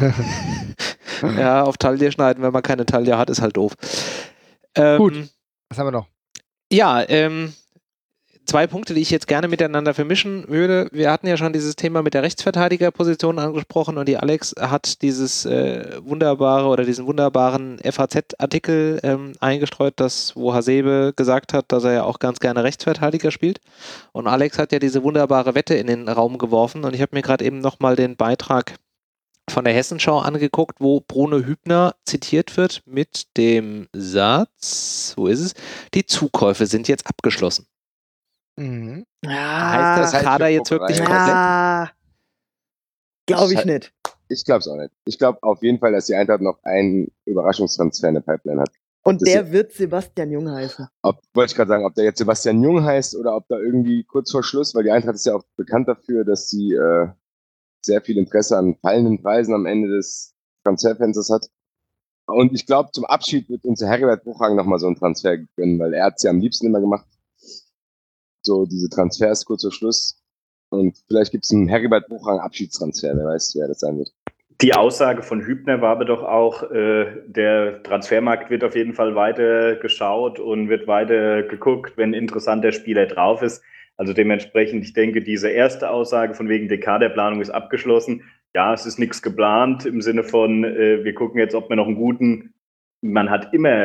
Ja, auf Taille schneiden, wenn man keine Taille hat, ist halt doof. Gut, was haben wir noch? Ja, 2 Punkte, die ich jetzt gerne miteinander vermischen würde. Wir hatten ja schon dieses Thema mit der Rechtsverteidigerposition angesprochen und die Alex hat diesen wunderbaren FAZ-Artikel eingestreut, wo Hasebe gesagt hat, dass er ja auch ganz gerne Rechtsverteidiger spielt. Und Alex hat ja diese wunderbare Wette in den Raum geworfen und ich habe mir gerade eben nochmal den Beitrag von der Hessenschau angeguckt, wo Bruno Hübner zitiert wird mit dem Satz, wo ist es? Die Zukäufe sind jetzt abgeschlossen. Mhm. Heißt das Kader jetzt wirklich komplett? Glaube ich nicht. Ich glaube es auch nicht. Ich glaube auf jeden Fall, dass die Eintracht noch einen Überraschungstransfer in der Pipeline hat. Und der wird Sebastian Jung heißen. Wollte ich gerade sagen, ob der jetzt Sebastian Jung heißt oder ob da irgendwie kurz vor Schluss, weil die Eintracht ist ja auch bekannt dafür, dass sie sehr viel Interesse an fallenden Preisen am Ende des Transferfensters hat. Und ich glaube, zum Abschied wird uns Heribert Bruchhagen nochmal so einen Transfer gönnen, weil er hat es ja am liebsten immer gemacht. So diese Transfers kurz vor Schluss. Und vielleicht gibt es einen Heribert Bruchhagen Abschiedstransfer, wer weiß, wer das sein wird. Die Aussage von Hübner war aber doch auch, der Transfermarkt wird auf jeden Fall weiter geschaut und wird weiter geguckt, wenn ein interessanter Spieler drauf ist. Also dementsprechend, ich denke, diese erste Aussage von wegen der Kaderplanung ist abgeschlossen. Ja, es ist nichts geplant im Sinne von, wir gucken jetzt, ob wir noch einen guten, man hat immer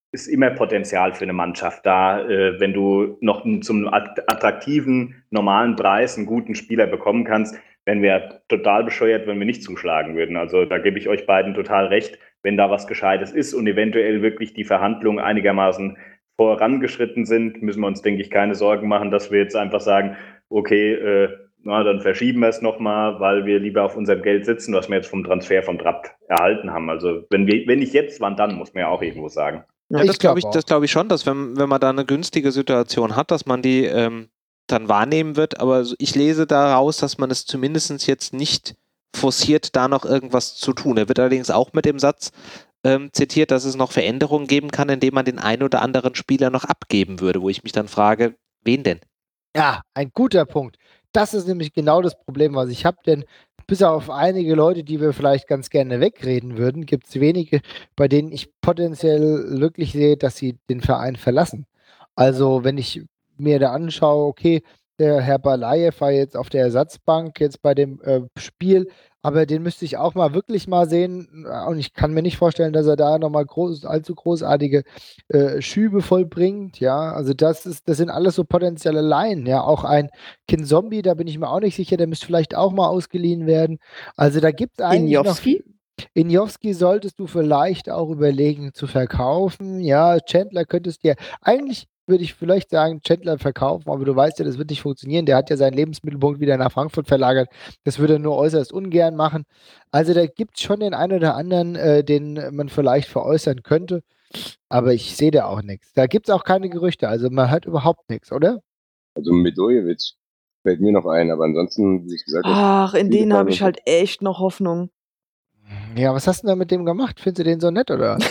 ist immer Potenzial für eine Mannschaft da, wenn du noch zum attraktiven, normalen Preis einen guten Spieler bekommen kannst. Wären wir total bescheuert, wenn wir nicht zuschlagen würden. Also da gebe ich euch beiden total recht, wenn da was Gescheites ist und eventuell wirklich die Verhandlungen einigermaßen vorangeschritten sind, müssen wir uns, denke ich, keine Sorgen machen, dass wir jetzt einfach sagen, okay, dann verschieben wir es nochmal, weil wir lieber auf unserem Geld sitzen, was wir jetzt vom Transfer vom Trapp erhalten haben. Also wenn nicht jetzt, wann dann, muss man ja auch irgendwo sagen. Ja, das glaube ich schon, dass wenn man da eine günstige Situation hat, dass man die dann wahrnehmen wird, aber ich lese daraus, dass man es zumindest jetzt nicht forciert, da noch irgendwas zu tun. Er wird allerdings auch mit dem Satz zitiert, dass es noch Veränderungen geben kann, indem man den einen oder anderen Spieler noch abgeben würde, wo ich mich dann frage, wen denn? Ja, ein guter Punkt. Das ist nämlich genau das Problem, was ich habe, denn bis auf einige Leute, die wir vielleicht ganz gerne wegreden würden, gibt es wenige, bei denen ich potenziell wirklich sehe, dass sie den Verein verlassen. Also wenn ich mir da anschaue, okay, der Herr Balayev war jetzt auf der Ersatzbank jetzt bei dem Spiel, aber den müsste ich auch mal wirklich mal sehen und ich kann mir nicht vorstellen, dass er da nochmal allzu großartige Schübe vollbringt, ja, also das sind alles so potenzielle Laien, ja, auch ein Kinzombie, da bin ich mir auch nicht sicher, der müsste vielleicht auch mal ausgeliehen werden, also da gibt es eigentlich Injowski? Injowski solltest du vielleicht auch überlegen zu verkaufen, ja, Chandler könntest dir, eigentlich würde ich vielleicht sagen, Chandler verkaufen, aber du weißt ja, das wird nicht funktionieren. Der hat ja seinen Lebensmittelpunkt wieder nach Frankfurt verlagert. Das würde er nur äußerst ungern machen. Also da gibt es schon den einen oder anderen, den man vielleicht veräußern könnte, aber ich sehe da auch nichts. Da gibt es auch keine Gerüchte, also man hört überhaupt nichts, oder? Also Medojevic fällt mir noch ein, aber ansonsten, wie ich gesagt habe... Ach, in den habe ich halt echt noch Hoffnung. Ja, was hast du denn da mit dem gemacht? Findest du den so nett, oder?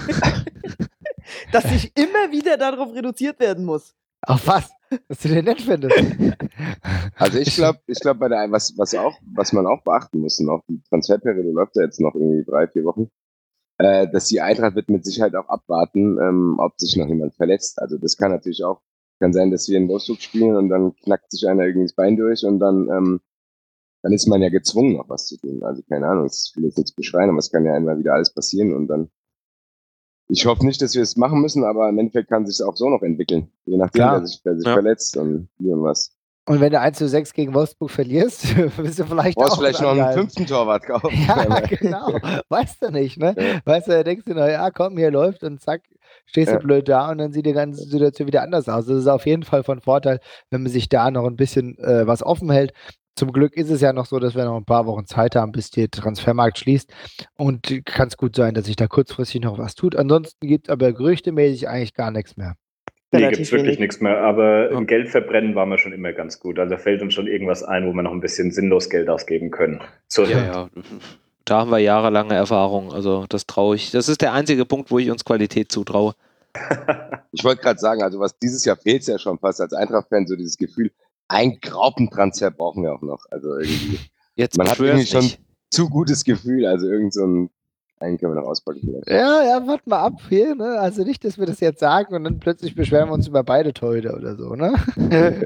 Dass ich immer wieder darauf reduziert werden muss. Auf was? Dass du den nett findest? Also ich glaube, bei der, was man auch beachten muss, noch die Transferperiode läuft ja jetzt noch irgendwie 3-4 Wochen, dass die Eintracht wird mit Sicherheit auch abwarten, ob sich noch jemand verletzt. Also das kann natürlich auch, kann sein, dass wir in Wolfsburg spielen und dann knackt sich einer irgendwie das Bein durch und dann ist man ja gezwungen, noch was zu tun. Also keine Ahnung, ich will jetzt nichts beschreien, aber es kann ja einmal wieder alles passieren und dann. Ich hoffe nicht, dass wir es machen müssen, aber im Endeffekt kann sich es auch so noch entwickeln. Je nachdem, wer sich verletzt und wie und was. Und wenn du 1:6 gegen Wolfsburg verlierst, bist du vielleicht brauchst auch vielleicht noch einen 5. Torwart kaufen. Ja, genau. Weißt du nicht, ne? Ja. Weißt du, da denkst du, ja, komm, hier läuft und zack, stehst du blöd da und dann sieht die ganze Situation wieder anders aus. Das ist auf jeden Fall von Vorteil, wenn man sich da noch ein bisschen was offen hält. Zum Glück ist es ja noch so, dass wir noch ein paar Wochen Zeit haben, bis der Transfermarkt schließt. Und kann es gut sein, dass sich da kurzfristig noch was tut. Ansonsten gibt es aber gerüchtemäßig eigentlich gar nichts mehr. Nee, gibt es wirklich nichts mehr. Aber im Geldverbrennen waren wir schon immer ganz gut. Also fällt uns schon irgendwas ein, wo wir noch ein bisschen sinnlos Geld ausgeben können. Ja. Da haben wir jahrelange Erfahrung. Also das traue ich. Das ist der einzige Punkt, wo ich uns Qualität zutraue. Ich wollte gerade sagen, also was dieses Jahr fehlt es ja schon fast als Eintracht-Fan, so dieses Gefühl, ein Graupentransfer brauchen wir auch noch. Also irgendwie. Man hat irgendwie schon zu gutes Gefühl. Also irgend so ein. Einen können wir noch auspacken vielleicht. Ja, warte mal ab hier, ne? Also nicht, dass wir das jetzt sagen und dann plötzlich beschweren wir uns über beide Torhüter oder so, ne?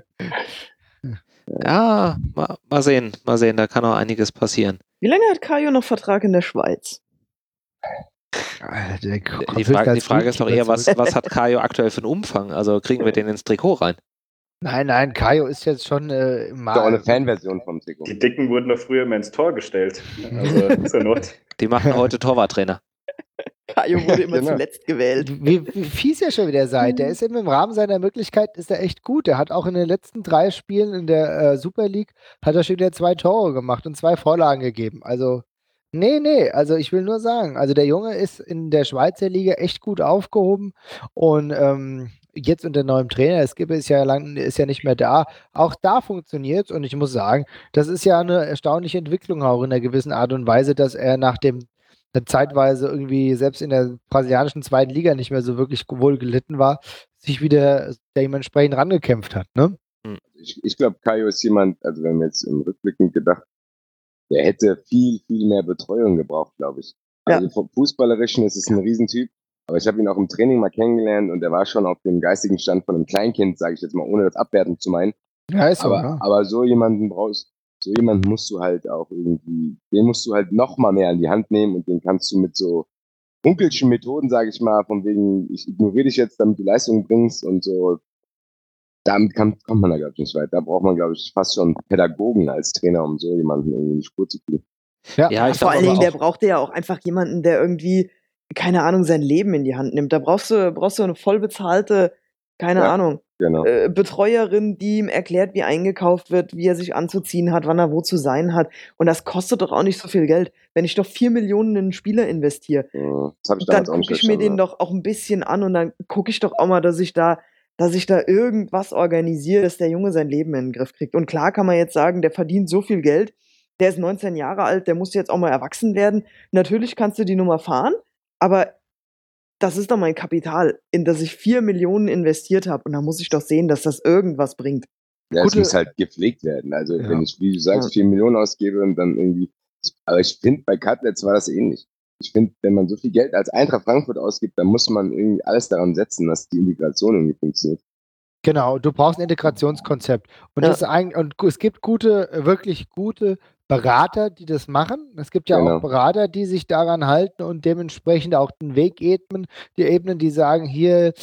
Ja, mal sehen, da kann auch einiges passieren. Wie lange hat Kajo noch Vertrag in der Schweiz? Die Frage ist doch eher, was hat Kajo aktuell für einen Umfang? Also kriegen wir den ins Trikot rein? Nein, Kajo ist jetzt schon mal. Doch eine Fanversion vom Trikot. Die Dicken wurden doch früher immer ins Tor gestellt. Also zur Not. Die machen heute Torwarttrainer. Kajo wurde immer zuletzt gewählt. Wie fies ihr schon wieder seid. Der ist eben im Rahmen seiner Möglichkeit ist er echt gut. Er hat auch in den letzten 3 Spielen in der Super League hat er schon wieder 2 Tore gemacht und 2 Vorlagen gegeben. Also nee, also ich will nur sagen, also der Junge ist in der Schweizer Liga echt gut aufgehoben und jetzt unter neuem Trainer, Skipper ist ja nicht mehr da, auch da funktioniert es und ich muss sagen, das ist ja eine erstaunliche Entwicklung auch in einer gewissen Art und Weise, dass er nach dem zeitweise irgendwie selbst in der brasilianischen 2. Liga nicht mehr so wirklich wohl gelitten war, sich wieder dementsprechend rangekämpft hat, ne? Ich glaube, Kajo ist jemand, also wenn wir jetzt im Rückblickend gedacht, der hätte viel, viel mehr Betreuung gebraucht, glaube ich. Also vom Fußballerischen ist es ein Riesentyp, aber ich habe ihn auch im Training mal kennengelernt und er war schon auf dem geistigen Stand von einem Kleinkind, sage ich jetzt mal, ohne das abwertend zu meinen. Ja, ist so, aber so jemanden musst du halt auch irgendwie, den musst du halt noch mal mehr in die Hand nehmen und den kannst du mit so hunkelschen Methoden, sage ich mal, von wegen, ich ignoriere dich jetzt, damit du Leistung bringst und so, damit kommt man da, glaube ich, nicht weit. Da braucht man, glaube ich, fast schon Pädagogen als Trainer, um so jemanden irgendwie in die Spur zu kriegen. Ja, vor allen Dingen, der braucht ja auch einfach jemanden, der irgendwie, keine Ahnung, sein Leben in die Hand nimmt. Da brauchst du eine voll bezahlte, keine Ahnung, genau. Betreuerin, die ihm erklärt, wie eingekauft wird, wie er sich anzuziehen hat, wann er wo zu sein hat. Und das kostet doch auch nicht so viel Geld. Wenn ich doch 4 Millionen in einen Spieler investiere, dann gucke ich mir den doch auch ein bisschen an und dann gucke ich doch auch mal, dass ich da irgendwas organisiere, dass der Junge sein Leben in den Griff kriegt. Und klar kann man jetzt sagen, der verdient so viel Geld, der ist 19 Jahre alt, der muss jetzt auch mal erwachsen werden. Natürlich kannst du die Nummer fahren, aber das ist doch mein Kapital, in das ich 4 Millionen investiert habe. Und da muss ich doch sehen, dass das irgendwas bringt. Ja, es muss halt gepflegt werden. Also wenn ich, wie du sagst, 4 Millionen ausgebe und dann irgendwie, aber ich finde, bei Cutlets war das ähnlich. Ich finde, wenn man so viel Geld als Eintracht Frankfurt ausgibt, dann muss man irgendwie alles daran setzen, dass die Integration irgendwie funktioniert. Genau, du brauchst ein Integrationskonzept. Und das ist eigentlich, und es gibt wirklich gute Berater, die das machen. Es gibt ja auch Berater, die sich daran halten und dementsprechend auch den Weg ebnen, die sagen, hier,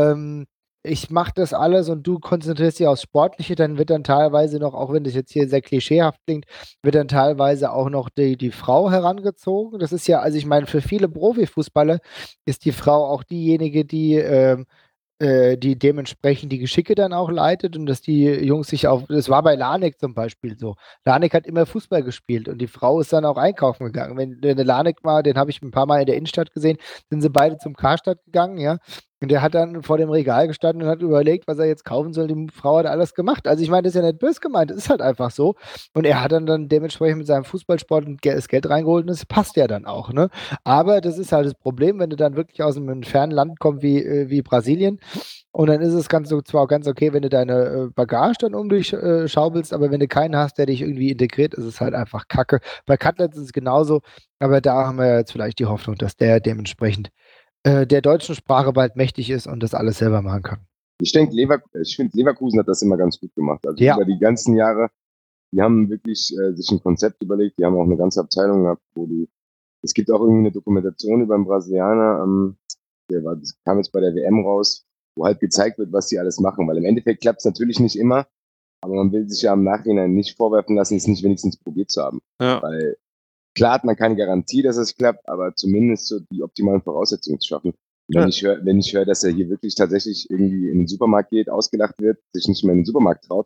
ich mache das alles und du konzentrierst dich aufs Sportliche, dann wird dann teilweise noch, auch wenn das jetzt hier sehr klischeehaft klingt, wird dann teilweise auch noch die Frau herangezogen. Das ist ja, also ich meine, für viele Profifußballer ist die Frau auch diejenige, die dementsprechend die Geschicke dann auch leitet und dass die Jungs sich das war bei Lanek zum Beispiel so. Lanek hat immer Fußball gespielt und die Frau ist dann auch einkaufen gegangen. Wenn der Lanek war, den habe ich ein paar Mal in der Innenstadt gesehen, sind sie beide zum Karstadt gegangen, ja. Und der hat dann vor dem Regal gestanden und hat überlegt, was er jetzt kaufen soll. Die Frau hat alles gemacht. Also ich meine, das ist ja nicht böse gemeint, das ist halt einfach so. Und er hat dann dementsprechend mit seinem Fußballsport das Geld reingeholt und das passt ja dann auch, ne? Aber das ist halt das Problem, wenn du dann wirklich aus einem fernen Land kommst wie Brasilien und dann ist es zwar auch ganz okay, wenn du deine Bagage dann um dich schaukelst, aber wenn du keinen hast, der dich irgendwie integriert, ist es halt einfach Kacke. Bei Cutlets ist es genauso, aber da haben wir jetzt vielleicht die Hoffnung, dass der dementsprechend der deutschen Sprache bald mächtig ist und das alles selber machen kann. Ich finde, Leverkusen hat das immer ganz gut gemacht. Also über die ganzen Jahre, die haben wirklich sich ein Konzept überlegt, die haben auch eine ganze Abteilung gehabt, es gibt auch irgendwie eine Dokumentation über einen Brasilianer, das kam jetzt bei der WM raus, wo halt gezeigt wird, was die alles machen, weil im Endeffekt klappt es natürlich nicht immer, aber man will sich ja im Nachhinein nicht vorwerfen lassen, es nicht wenigstens probiert zu haben. Ja. Weil klar hat man keine Garantie, dass es klappt, aber zumindest so die optimalen Voraussetzungen zu schaffen. Wenn ich höre, dass er hier wirklich tatsächlich irgendwie in den Supermarkt geht, ausgelacht wird, sich nicht mehr in den Supermarkt traut,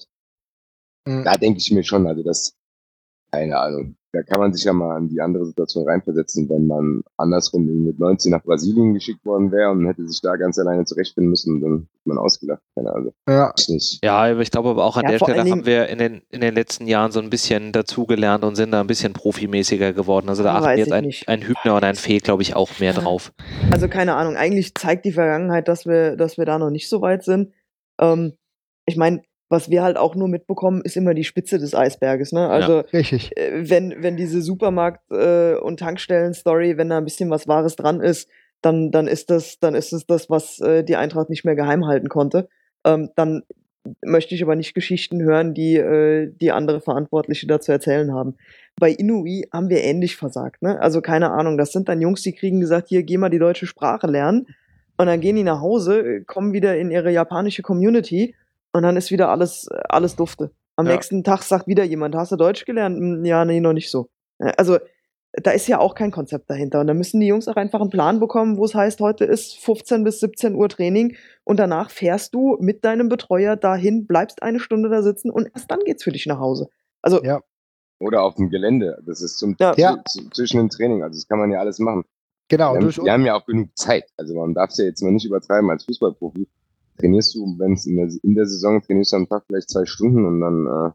da denke ich mir schon, also das, keine Ahnung, da kann man sich ja mal an die andere Situation reinversetzen, wenn man andersrum mit 19 nach Brasilien geschickt worden wäre und hätte sich da ganz alleine zurechtfinden müssen, dann wird man ausgelacht. Keine Ahnung. Ja, aber ich glaube aber auch an der Stelle haben wir in den letzten Jahren so ein bisschen dazugelernt und sind da ein bisschen profimäßiger geworden. Also da achten jetzt ein Hübner und ein Fee, glaube ich, auch mehr drauf. Also keine Ahnung, eigentlich zeigt die Vergangenheit, dass wir da noch nicht so weit sind. Ich meine, was wir halt auch nur mitbekommen, ist immer die Spitze des Eisberges, ne? Also wenn diese Supermarkt- und Tankstellen-Story, wenn da ein bisschen was Wahres dran ist, dann ist es das, was die Eintracht nicht mehr geheim halten konnte. Dann möchte ich aber nicht Geschichten hören, die andere Verantwortliche dazu erzählen haben. Bei Inui haben wir ähnlich versagt, ne? Also keine Ahnung, das sind dann Jungs, die kriegen gesagt, hier, geh mal die deutsche Sprache lernen. Und dann gehen die nach Hause, kommen wieder in ihre japanische Community und dann ist wieder alles dufte. Am nächsten Tag sagt wieder jemand, hast du Deutsch gelernt? Ja, nee, noch nicht so. Also da ist ja auch kein Konzept dahinter. Und da müssen die Jungs auch einfach einen Plan bekommen, wo es heißt, heute ist 15 bis 17 Uhr Training und danach fährst du mit deinem Betreuer dahin, bleibst eine Stunde da sitzen und erst dann geht's für dich nach Hause. Also oder auf dem Gelände. Das ist zwischen dem Training. Also das kann man ja alles machen. Genau. Die haben ja auch genug Zeit. Also man darf es ja jetzt mal nicht übertreiben als Fußballprofi. Trainierst du, wenn es in der Saison trainierst du am Tag vielleicht 2 Stunden und dann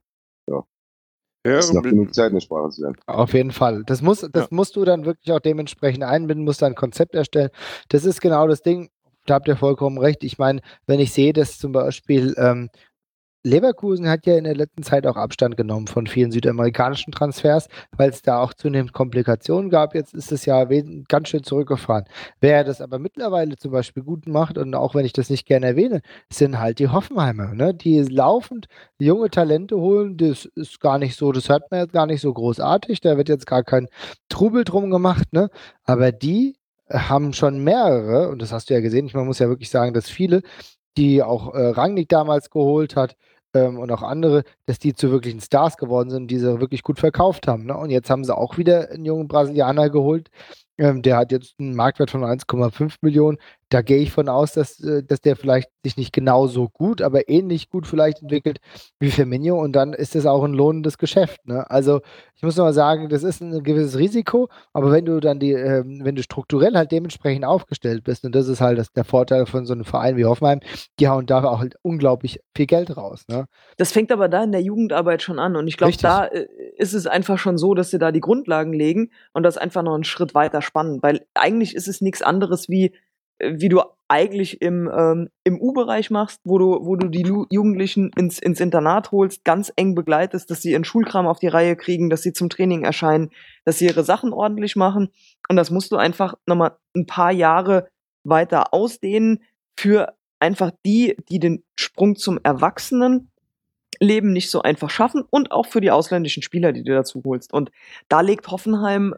ist noch genug Zeit, eine Sprache zu lernen. Auf jeden Fall. Das musst du dann wirklich auch dementsprechend einbinden, musst dann ein Konzept erstellen. Das ist genau das Ding. Da habt ihr vollkommen recht. Ich meine, wenn ich sehe, dass zum Beispiel Leverkusen hat ja in der letzten Zeit auch Abstand genommen von vielen südamerikanischen Transfers, weil es da auch zunehmend Komplikationen gab. Jetzt ist es ja ganz schön zurückgefahren. Wer das aber mittlerweile zum Beispiel gut macht, und auch wenn ich das nicht gerne erwähne, sind halt die Hoffenheimer, ne? Die laufend junge Talente holen. Das ist gar nicht so, das hört man jetzt gar nicht so großartig. Da wird jetzt gar kein Trubel drum gemacht, ne? Aber die haben schon mehrere, und das hast du ja gesehen, man muss ja wirklich sagen, dass viele, die auch Rangnick damals geholt hat, und auch andere, dass die zu wirklichen Stars geworden sind, die sie wirklich gut verkauft haben. Ne? Und jetzt haben sie auch wieder einen jungen Brasilianer geholt. Der hat jetzt einen Marktwert von 1,5 Millionen. Da gehe ich von aus, dass der vielleicht sich nicht genauso gut, aber ähnlich gut vielleicht entwickelt wie Firmino. Und dann ist das auch ein lohnendes Geschäft. Ne? Also ich muss nochmal sagen, das ist ein gewisses Risiko, aber wenn du dann wenn du strukturell halt dementsprechend aufgestellt bist, und das ist halt der Vorteil von so einem Verein wie Hoffenheim, die hauen da auch halt unglaublich viel Geld raus. Ne? Das fängt aber da in der Jugendarbeit schon an. Und ich glaube, da ist es einfach schon so, dass sie da die Grundlagen legen und das einfach noch einen Schritt weiter spannen. Weil eigentlich ist es nichts anderes, wie du eigentlich im U-Bereich machst, wo du die Jugendlichen ins Internat holst, ganz eng begleitest, dass sie ihren Schulkram auf die Reihe kriegen, dass sie zum Training erscheinen, dass sie ihre Sachen ordentlich machen. Und das musst du einfach nochmal ein paar Jahre weiter ausdehnen für einfach die den Sprung zum Erwachsenenleben nicht so einfach schaffen und auch für die ausländischen Spieler, die du dazu holst. Und da legt Hoffenheim,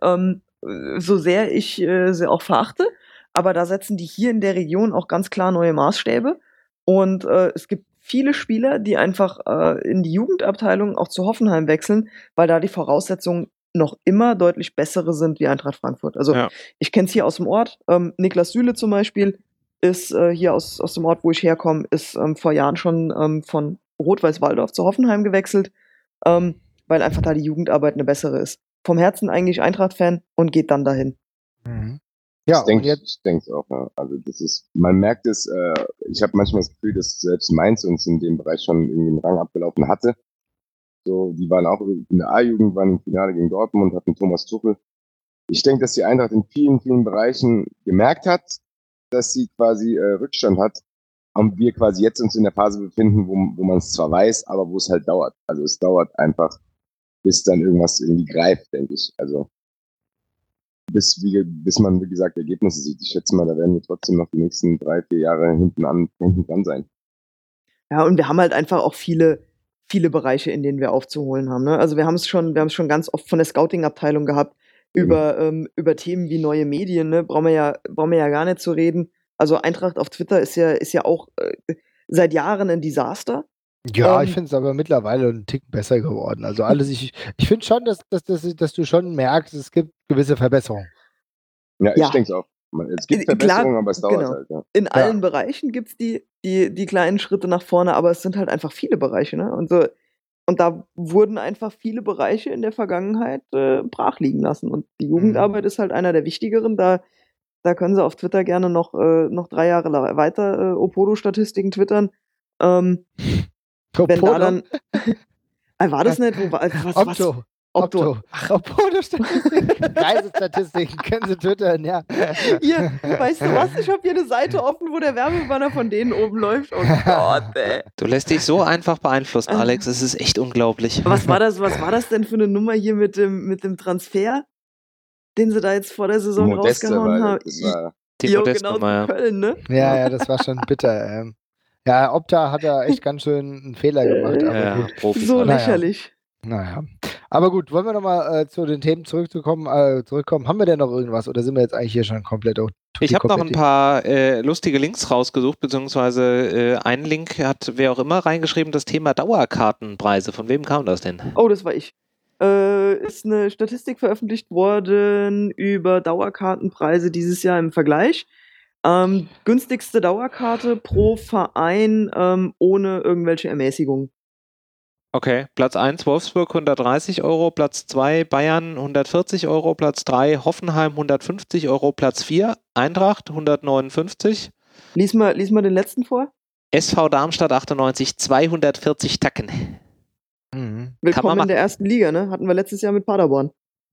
so sehr ich sie auch verachte, aber da setzen die hier in der Region auch ganz klar neue Maßstäbe. Und es gibt viele Spieler, die einfach in die Jugendabteilung auch zu Hoffenheim wechseln, weil da die Voraussetzungen noch immer deutlich bessere sind wie Eintracht Frankfurt. Also ich kenne es hier aus dem Ort. Niklas Süle zum Beispiel ist hier aus dem Ort, wo ich herkomme, ist vor Jahren schon von Rot-Weiß-Waldorf zu Hoffenheim gewechselt, weil einfach da die Jugendarbeit eine bessere ist. Vom Herzen eigentlich Eintracht-Fan und geht dann dahin. Mhm. Ja, ich denke es auch. Ja. Also das ist, man merkt es, ich habe manchmal das Gefühl, dass selbst Mainz uns in dem Bereich schon irgendwie einen Rang abgelaufen hatte. So, die waren auch in der A-Jugend, waren im Finale gegen Dortmund, hatten Thomas Tuchel. Ich denke, dass die Eintracht in vielen, vielen Bereichen gemerkt hat, dass sie quasi Rückstand hat und wir quasi jetzt uns in der Phase befinden, wo man es zwar weiß, aber wo es halt dauert. Also es dauert einfach, bis dann irgendwas irgendwie greift, denke ich. Also bis man, wie gesagt, Ergebnisse sieht. Ich schätze mal, da werden wir trotzdem noch die nächsten 3-4 Jahre hinten dran sein. Ja, und wir haben halt einfach auch viele Bereiche, in denen wir aufzuholen haben. Ne? Also wir haben es schon ganz oft von der Scouting-Abteilung gehabt, über Themen wie neue Medien, ne? Brauchen wir ja gar nicht zu reden. Also Eintracht auf Twitter ist ja auch seit Jahren ein Desaster. Ja, ich finde es aber mittlerweile einen Tick besser geworden. Also alles, ich finde schon, dass du schon merkst, es gibt gewisse Verbesserungen. Ja, ich denke es auch. Es gibt Verbesserungen, klar, aber es dauert halt. Ja. In allen Bereichen gibt es die kleinen Schritte nach vorne, aber es sind halt einfach viele Bereiche. Ne? Und da wurden einfach viele Bereiche in der Vergangenheit brach liegen lassen. Und die Jugendarbeit ist halt einer der wichtigeren. Da können sie auf Twitter gerne noch 3 Jahre weiter Opodo-Statistiken twittern. Wenn da dann. War das nicht? Opto. Opodo-Statistiken. Reisestatistiken können sie twittern, ja. Hier, weißt du was? Ich habe hier eine Seite offen, wo der Werbebanner von denen oben läuft. Oh Gott, ey. Du lässt dich so einfach beeinflussen, Alex. Es ist echt unglaublich. Was war das denn für eine Nummer hier mit dem Transfer, den sie da jetzt vor der Saison rausgehauen haben? Die Modest-Nummer, genau, Köln, ne? Ja, das war schon bitter. Ja, Opta hat da echt ganz schön einen Fehler gemacht. Aber gut. Profis, so lächerlich. Naja. Aber gut, wollen wir nochmal zu den Themen zurückkommen? Haben wir denn noch irgendwas oder sind wir jetzt eigentlich hier schon komplett? Ich habe noch ein paar lustige Links rausgesucht, beziehungsweise einen Link hat wer auch immer reingeschrieben, das Thema Dauerkartenpreise. Von wem kam das denn? Oh, das war ich. Ist eine Statistik veröffentlicht worden über Dauerkartenpreise dieses Jahr im Vergleich. Günstigste Dauerkarte pro Verein ohne irgendwelche Ermäßigungen. Okay, Platz 1 Wolfsburg 130 Euro, Platz 2 Bayern 140 Euro, Platz 3 Hoffenheim 150 Euro, Platz 4 Eintracht 159. Lies mal den letzten vor. SV Darmstadt 98 240 Tacken. Willkommen in der ersten Liga, ne? Hatten wir letztes Jahr mit Paderborn.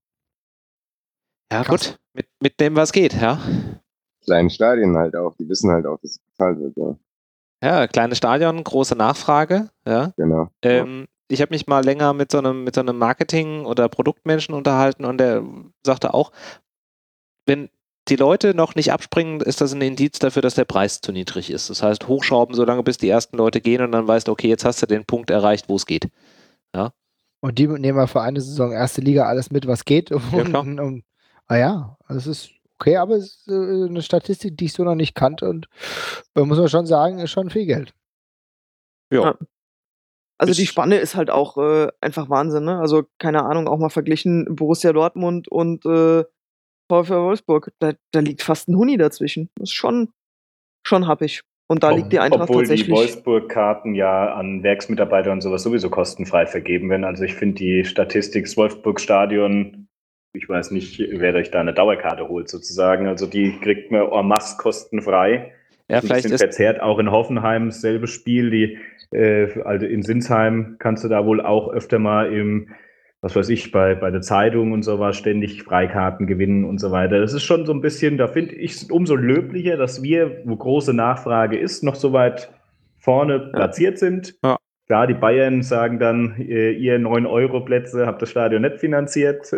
Ja, krass. Gut, mit dem was geht, ja. Kleinen Stadien halt auch, die wissen halt auch, dass es bezahlt wird, ja. Ja, kleines Stadion, große Nachfrage, ja. Genau. Ich habe mich mal länger mit so einem Marketing- oder Produktmenschen unterhalten und der sagte auch, wenn die Leute noch nicht abspringen, ist das ein Indiz dafür, dass der Preis zu niedrig ist. Das heißt, hochschrauben, solange bis die ersten Leute gehen und dann weißt du, okay, jetzt hast du den Punkt erreicht, wo es geht. Ja. Und die nehmen wir für eine Saison erste Liga alles mit, was geht. Ja, klar. Das ist okay, aber es ist eine Statistik, die ich so noch nicht kannte und muss man schon sagen, ist schon viel Geld. Ja. Also die Spanne ist halt auch einfach Wahnsinn, ne? Also keine Ahnung, auch mal verglichen Borussia Dortmund und VfL Wolfsburg, da liegt fast ein Huni dazwischen. Das ist schon happig. Und da liegt die Eintracht obwohl tatsächlich. Die Wolfsburg-Karten ja an Werksmitarbeiter und sowas sowieso kostenfrei vergeben werden. Also ich finde die Statistik des Wolfsburg-Stadion, ich weiß nicht, wer euch da eine Dauerkarte holt sozusagen. Also die kriegt man en masse kostenfrei. Ja, ein bisschen verzerrt, auch in Hoffenheim dasselbe Spiel. Also in Sinsheim kannst du da wohl auch öfter mal was weiß ich, bei der Zeitung und sowas ständig Freikarten gewinnen und so weiter. Das ist schon so ein bisschen, da finde ich es umso löblicher, dass wir, wo große Nachfrage ist, noch so weit vorne platziert sind. Ja. Klar, die Bayern sagen dann, ihr 9-Euro-Plätze habt das Stadion nicht finanziert.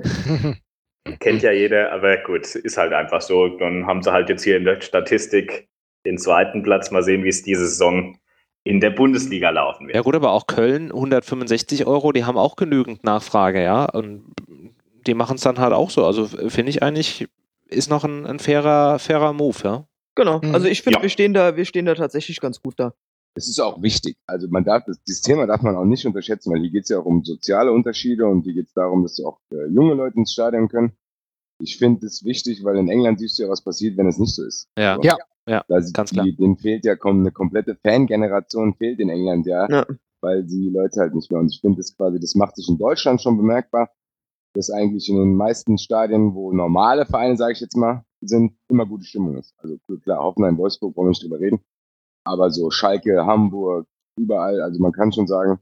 Kennt ja jeder, aber gut, ist halt einfach so. Dann haben sie halt jetzt hier in der Statistik den zweiten Platz. Mal sehen, wie es diese Saison in der Bundesliga laufen wird. Ja gut, aber auch Köln, 165 Euro, die haben auch genügend Nachfrage, ja, und die machen es dann halt auch so. Also finde ich eigentlich, ist noch ein fairer Move, ja. Genau, also ich finde, wir stehen da tatsächlich ganz gut da. Es ist auch wichtig, also dieses Thema darf man auch nicht unterschätzen, weil hier geht es ja auch um soziale Unterschiede und hier geht es darum, dass auch junge Leute ins Stadion können. Ich finde es wichtig, weil in England siehst du ja, was passiert, wenn es nicht so ist. Ja, also, ja, ganz klar. Denen fehlt ja eine komplette Fangeneration, fehlt in England ja, weil die Leute halt nicht mehr. Und ich finde das macht sich in Deutschland schon bemerkbar, dass eigentlich in den meisten Stadien, wo normale Vereine, sage ich jetzt mal, sind, immer gute Stimmung ist. Also klar, Hoffenheim, Wolfsburg, wollen wir nicht drüber reden. Aber so Schalke, Hamburg, überall, also man kann schon sagen,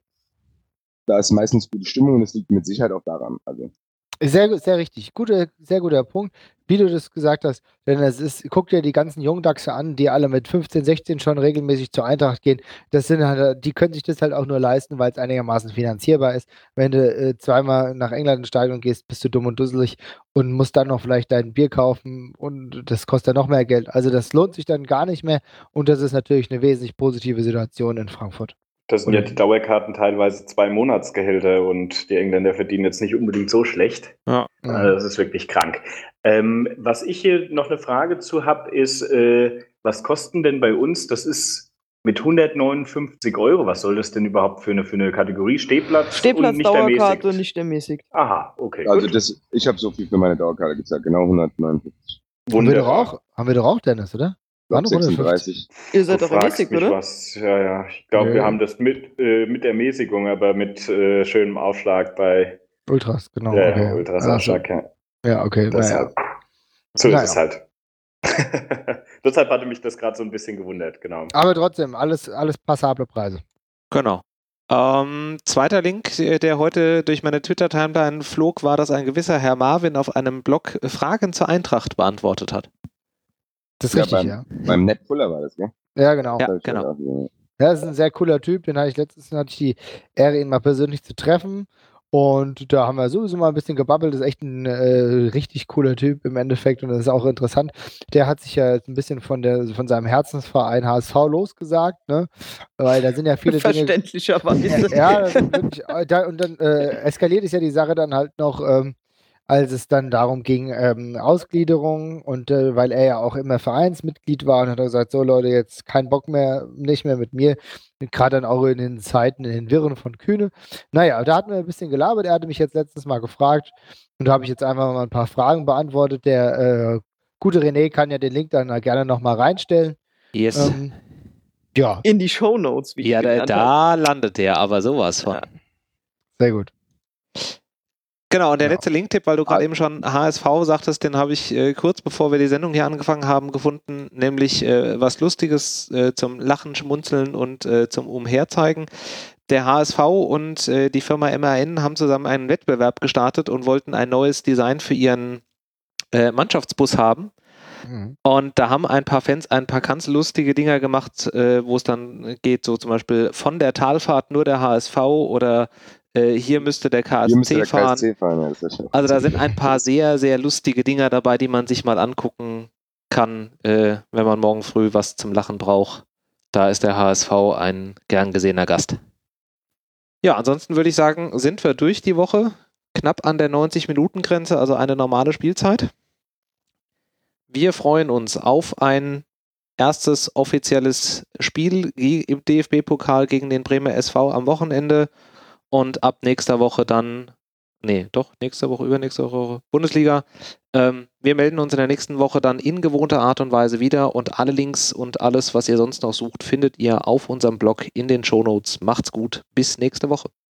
da ist meistens gute Stimmung und es liegt mit Sicherheit auch daran. Also sehr, sehr richtig. Sehr guter Punkt, wie du das gesagt hast. Denn guck dir die ganzen Jungdachse an, die alle mit 15, 16 schon regelmäßig zur Eintracht gehen. Das sind halt, die können sich das halt auch nur leisten, weil es einigermaßen finanzierbar ist. Wenn du zweimal nach England ins Stadion gehst, bist du dumm und dusselig und musst dann noch vielleicht dein Bier kaufen und das kostet dann noch mehr Geld. Also das lohnt sich dann gar nicht mehr und das ist natürlich eine wesentlich positive Situation in Frankfurt. Das sind ja die Dauerkarten teilweise 2 Monatsgehälter und die Engländer verdienen jetzt nicht unbedingt so schlecht. Ja. Also das ist wirklich krank. Was ich hier noch eine Frage zu habe, ist, was kosten denn bei uns? Das ist mit 159 Euro. Was soll das denn überhaupt für eine Kategorie? Stehplatz und nicht Dauerkarte und nicht ermäßigt. Aha, okay. Also ich habe so viel für meine Dauerkarte gezahlt, genau 159. Haben wir doch auch, Dennis, oder? 36. Ihr seid doch ermäßigt, oder? Ja. Ich glaube, wir haben das mit Ermäßigung, aber mit schönem Aufschlag bei Ultras, genau. Ja, Ultras-Aufschlag, ja. Ja, okay. Deshalb. So ist es halt. Deshalb hatte mich das gerade so ein bisschen gewundert, genau. Aber trotzdem, alles passable Preise. Genau. Zweiter Link, der heute durch meine Twitter-Timeline flog, war, dass ein gewisser Herr Marvin auf einem Blog Fragen zur Eintracht beantwortet hat. Das ist richtig, ja. Beim Ned Fuller war das, gell? Ja, genau. Ja, genau. Ja, das ist ein sehr cooler Typ. Letztens hatte ich die Ehre, ihn mal persönlich zu treffen. Und da haben wir sowieso mal ein bisschen gebabbelt. Das ist echt ein richtig cooler Typ im Endeffekt. Und das ist auch interessant. Der hat sich ja jetzt ein bisschen von seinem Herzensverein HSV losgesagt, ne? Weil da sind ja viele Dinge. Verständlicherweise. Ja, das ist wirklich, und dann eskaliert ist ja die Sache dann halt noch, als es dann darum ging, Ausgliederung und weil er ja auch immer Vereinsmitglied war und hat er gesagt, so Leute, jetzt kein Bock mehr, nicht mehr mit mir, gerade dann auch in den Zeiten, in den Wirren von Kühne. Naja, da hatten wir ein bisschen gelabert, er hatte mich jetzt letztens mal gefragt und da habe ich jetzt einfach mal ein paar Fragen beantwortet. Der gute René kann ja den Link dann gerne nochmal reinstellen. Yes. Ja. In die Shownotes. Ja, da landet der, aber sowas von. Ja. Sehr gut. Genau, und der letzte Linktipp, weil du gerade eben schon HSV sagtest, den habe ich kurz bevor wir die Sendung hier angefangen haben gefunden, nämlich was Lustiges zum Lachen, Schmunzeln und zum Umherzeigen. Der HSV und die Firma MAN haben zusammen einen Wettbewerb gestartet und wollten ein neues Design für ihren Mannschaftsbus haben. Mhm. Und da haben ein paar Fans ein paar ganz lustige Dinger gemacht, wo es dann geht, so zum Beispiel von der Talfahrt nur der HSV oder hier müsste der KSC fahren. Ja, also da sind ein paar sehr, sehr lustige Dinger dabei, die man sich mal angucken kann, wenn man morgen früh was zum Lachen braucht. Da ist der HSV ein gern gesehener Gast. Ja, ansonsten würde ich sagen, sind wir durch die Woche. Knapp an der 90-Minuten-Grenze, also eine normale Spielzeit. Wir freuen uns auf ein erstes offizielles Spiel im DFB-Pokal gegen den Bremer SV am Wochenende und ab nächster Woche dann, nächste Woche, übernächste Woche Bundesliga. Wir melden uns in der nächsten Woche dann in gewohnter Art und Weise wieder und alle Links und alles, was ihr sonst noch sucht, findet ihr auf unserem Blog in den Shownotes. Macht's gut, bis nächste Woche.